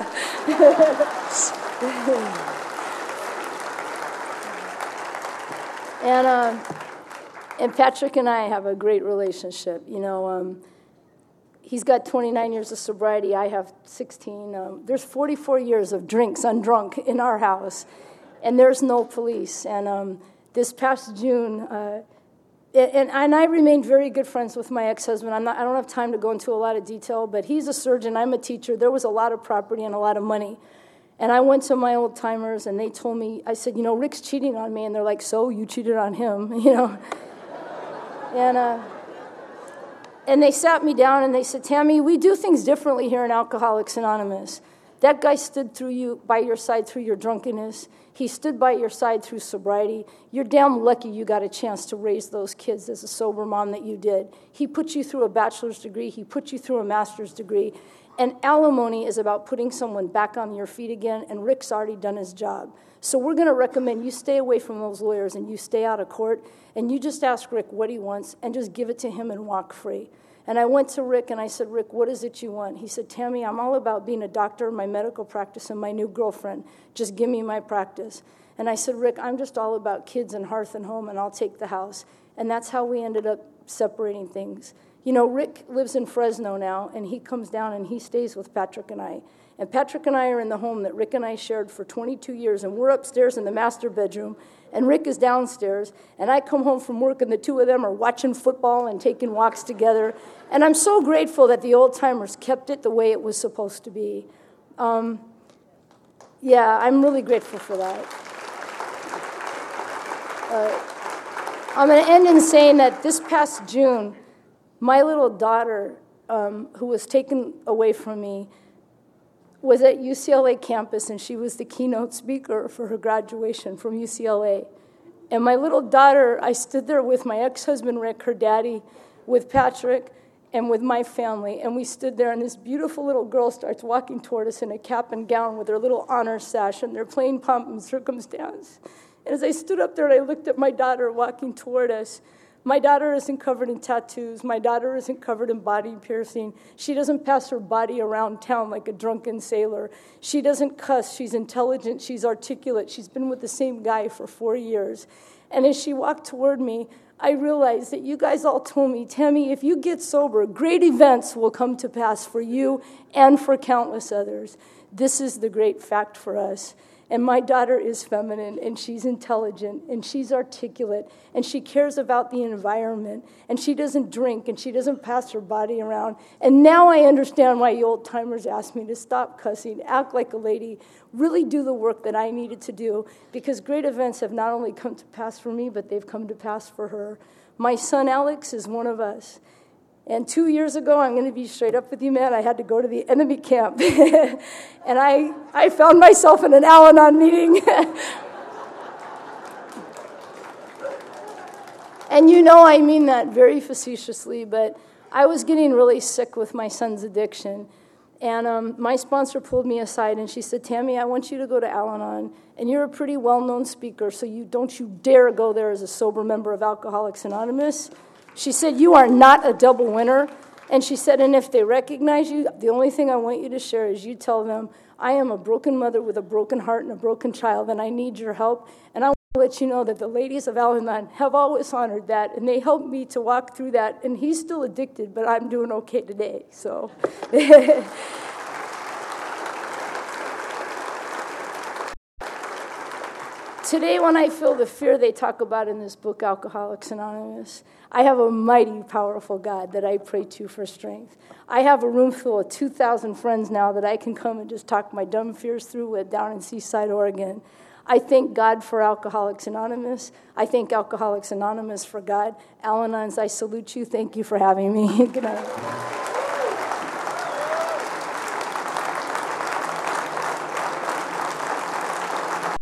And uh, and Patrick and I have a great relationship. You know, um, he's got twenty-nine years of sobriety. I have sixteen. Um, there's forty-four years of drinks undrunk in our house, and there's no police. And um, this past June, uh, and, and I remained very good friends with my ex-husband. I'm not, I don't have time to go into a lot of detail, but he's a surgeon, I'm a teacher. There was a lot of property and a lot of money. And I went to my old timers, and they told me, I said, you know, Rick's cheating on me. And they're like, so you cheated on him, you know? and uh, and they sat me down, and they said, Tammy, we do things differently here in Alcoholics Anonymous. That guy stood through you, by your side through your drunkenness. He stood by your side through sobriety. You're damn lucky you got a chance to raise those kids as a sober mom that you did. He put you through a bachelor's degree. He put you through a master's degree. And alimony is about putting someone back on your feet again, and Rick's already done his job. So we're going to recommend you stay away from those lawyers and you stay out of court, and you just ask Rick what he wants and just give it to him and walk free. And I went to Rick and I said, Rick, what is it you want? He said, Tammy, I'm all about being a doctor, my medical practice, and my new girlfriend. Just give me my practice. And I said, Rick, I'm just all about kids and hearth and home, and I'll take the house. And that's how we ended up separating things. You know, Rick lives in Fresno now, and he comes down and he stays with Patrick and I. And Patrick and I are in the home that Rick and I shared for twenty-two years, and we're upstairs in the master bedroom, and Rick is downstairs, and I come home from work, and the two of them are watching football and taking walks together. And I'm so grateful that the old-timers kept it the way it was supposed to be. Um, yeah, I'm really grateful for that. Uh, I'm going to end in saying that this past June, my little daughter, um, who was taken away from me, was at U C L A campus, and she was the keynote speaker for her graduation from U C L A. And my little daughter, I stood there with my ex-husband, Rick, her daddy, with Patrick, and with my family, and we stood there, and this beautiful little girl starts walking toward us in a cap and gown with her little honor sash, and they're playing pomp and circumstance. And as I stood up there and I looked at my daughter walking toward us, my daughter isn't covered in tattoos. My daughter isn't covered in body piercing. She doesn't pass her body around town like a drunken sailor. She doesn't cuss. She's intelligent. She's articulate. She's been with the same guy for four years. And as she walked toward me, I realized that you guys all told me, Tammy, if you get sober, great events will come to pass for you and for countless others. This is the great fact for us. And my daughter is feminine, and she's intelligent, and she's articulate, and she cares about the environment, and she doesn't drink, and she doesn't pass her body around. And now I understand why you old-timers asked me to stop cussing, act like a lady, really do the work that I needed to do, because great events have not only come to pass for me, but they've come to pass for her. My son Alex is one of us. And two years ago, I'm going to be straight up with you, man, I had to go to the enemy camp. And I, I found myself in an Al-Anon meeting. And you know I mean that very facetiously, but I was getting really sick with my son's addiction. And um, my sponsor pulled me aside, and she said, Tammy, I want you to go to Al-Anon, and you're a pretty well-known speaker, so you don't you dare go there as a sober member of Alcoholics Anonymous. She said, you are not a double winner. And she said, and if they recognize you, the only thing I want you to share is you tell them, I am a broken mother with a broken heart and a broken child, and I need your help. And I want to let you know that the ladies of Al-Anon have always honored that, and they helped me to walk through that. And he's still addicted, but I'm doing okay today. So... Today, when I feel the fear they talk about in this book, Alcoholics Anonymous, I have a mighty, powerful God that I pray to for strength. I have a room full of two thousand friends now that I can come and just talk my dumb fears through with down in Seaside, Oregon. I thank God for Alcoholics Anonymous. I thank Alcoholics Anonymous for God. Al-Anons, I salute you. Thank you for having me. Good night.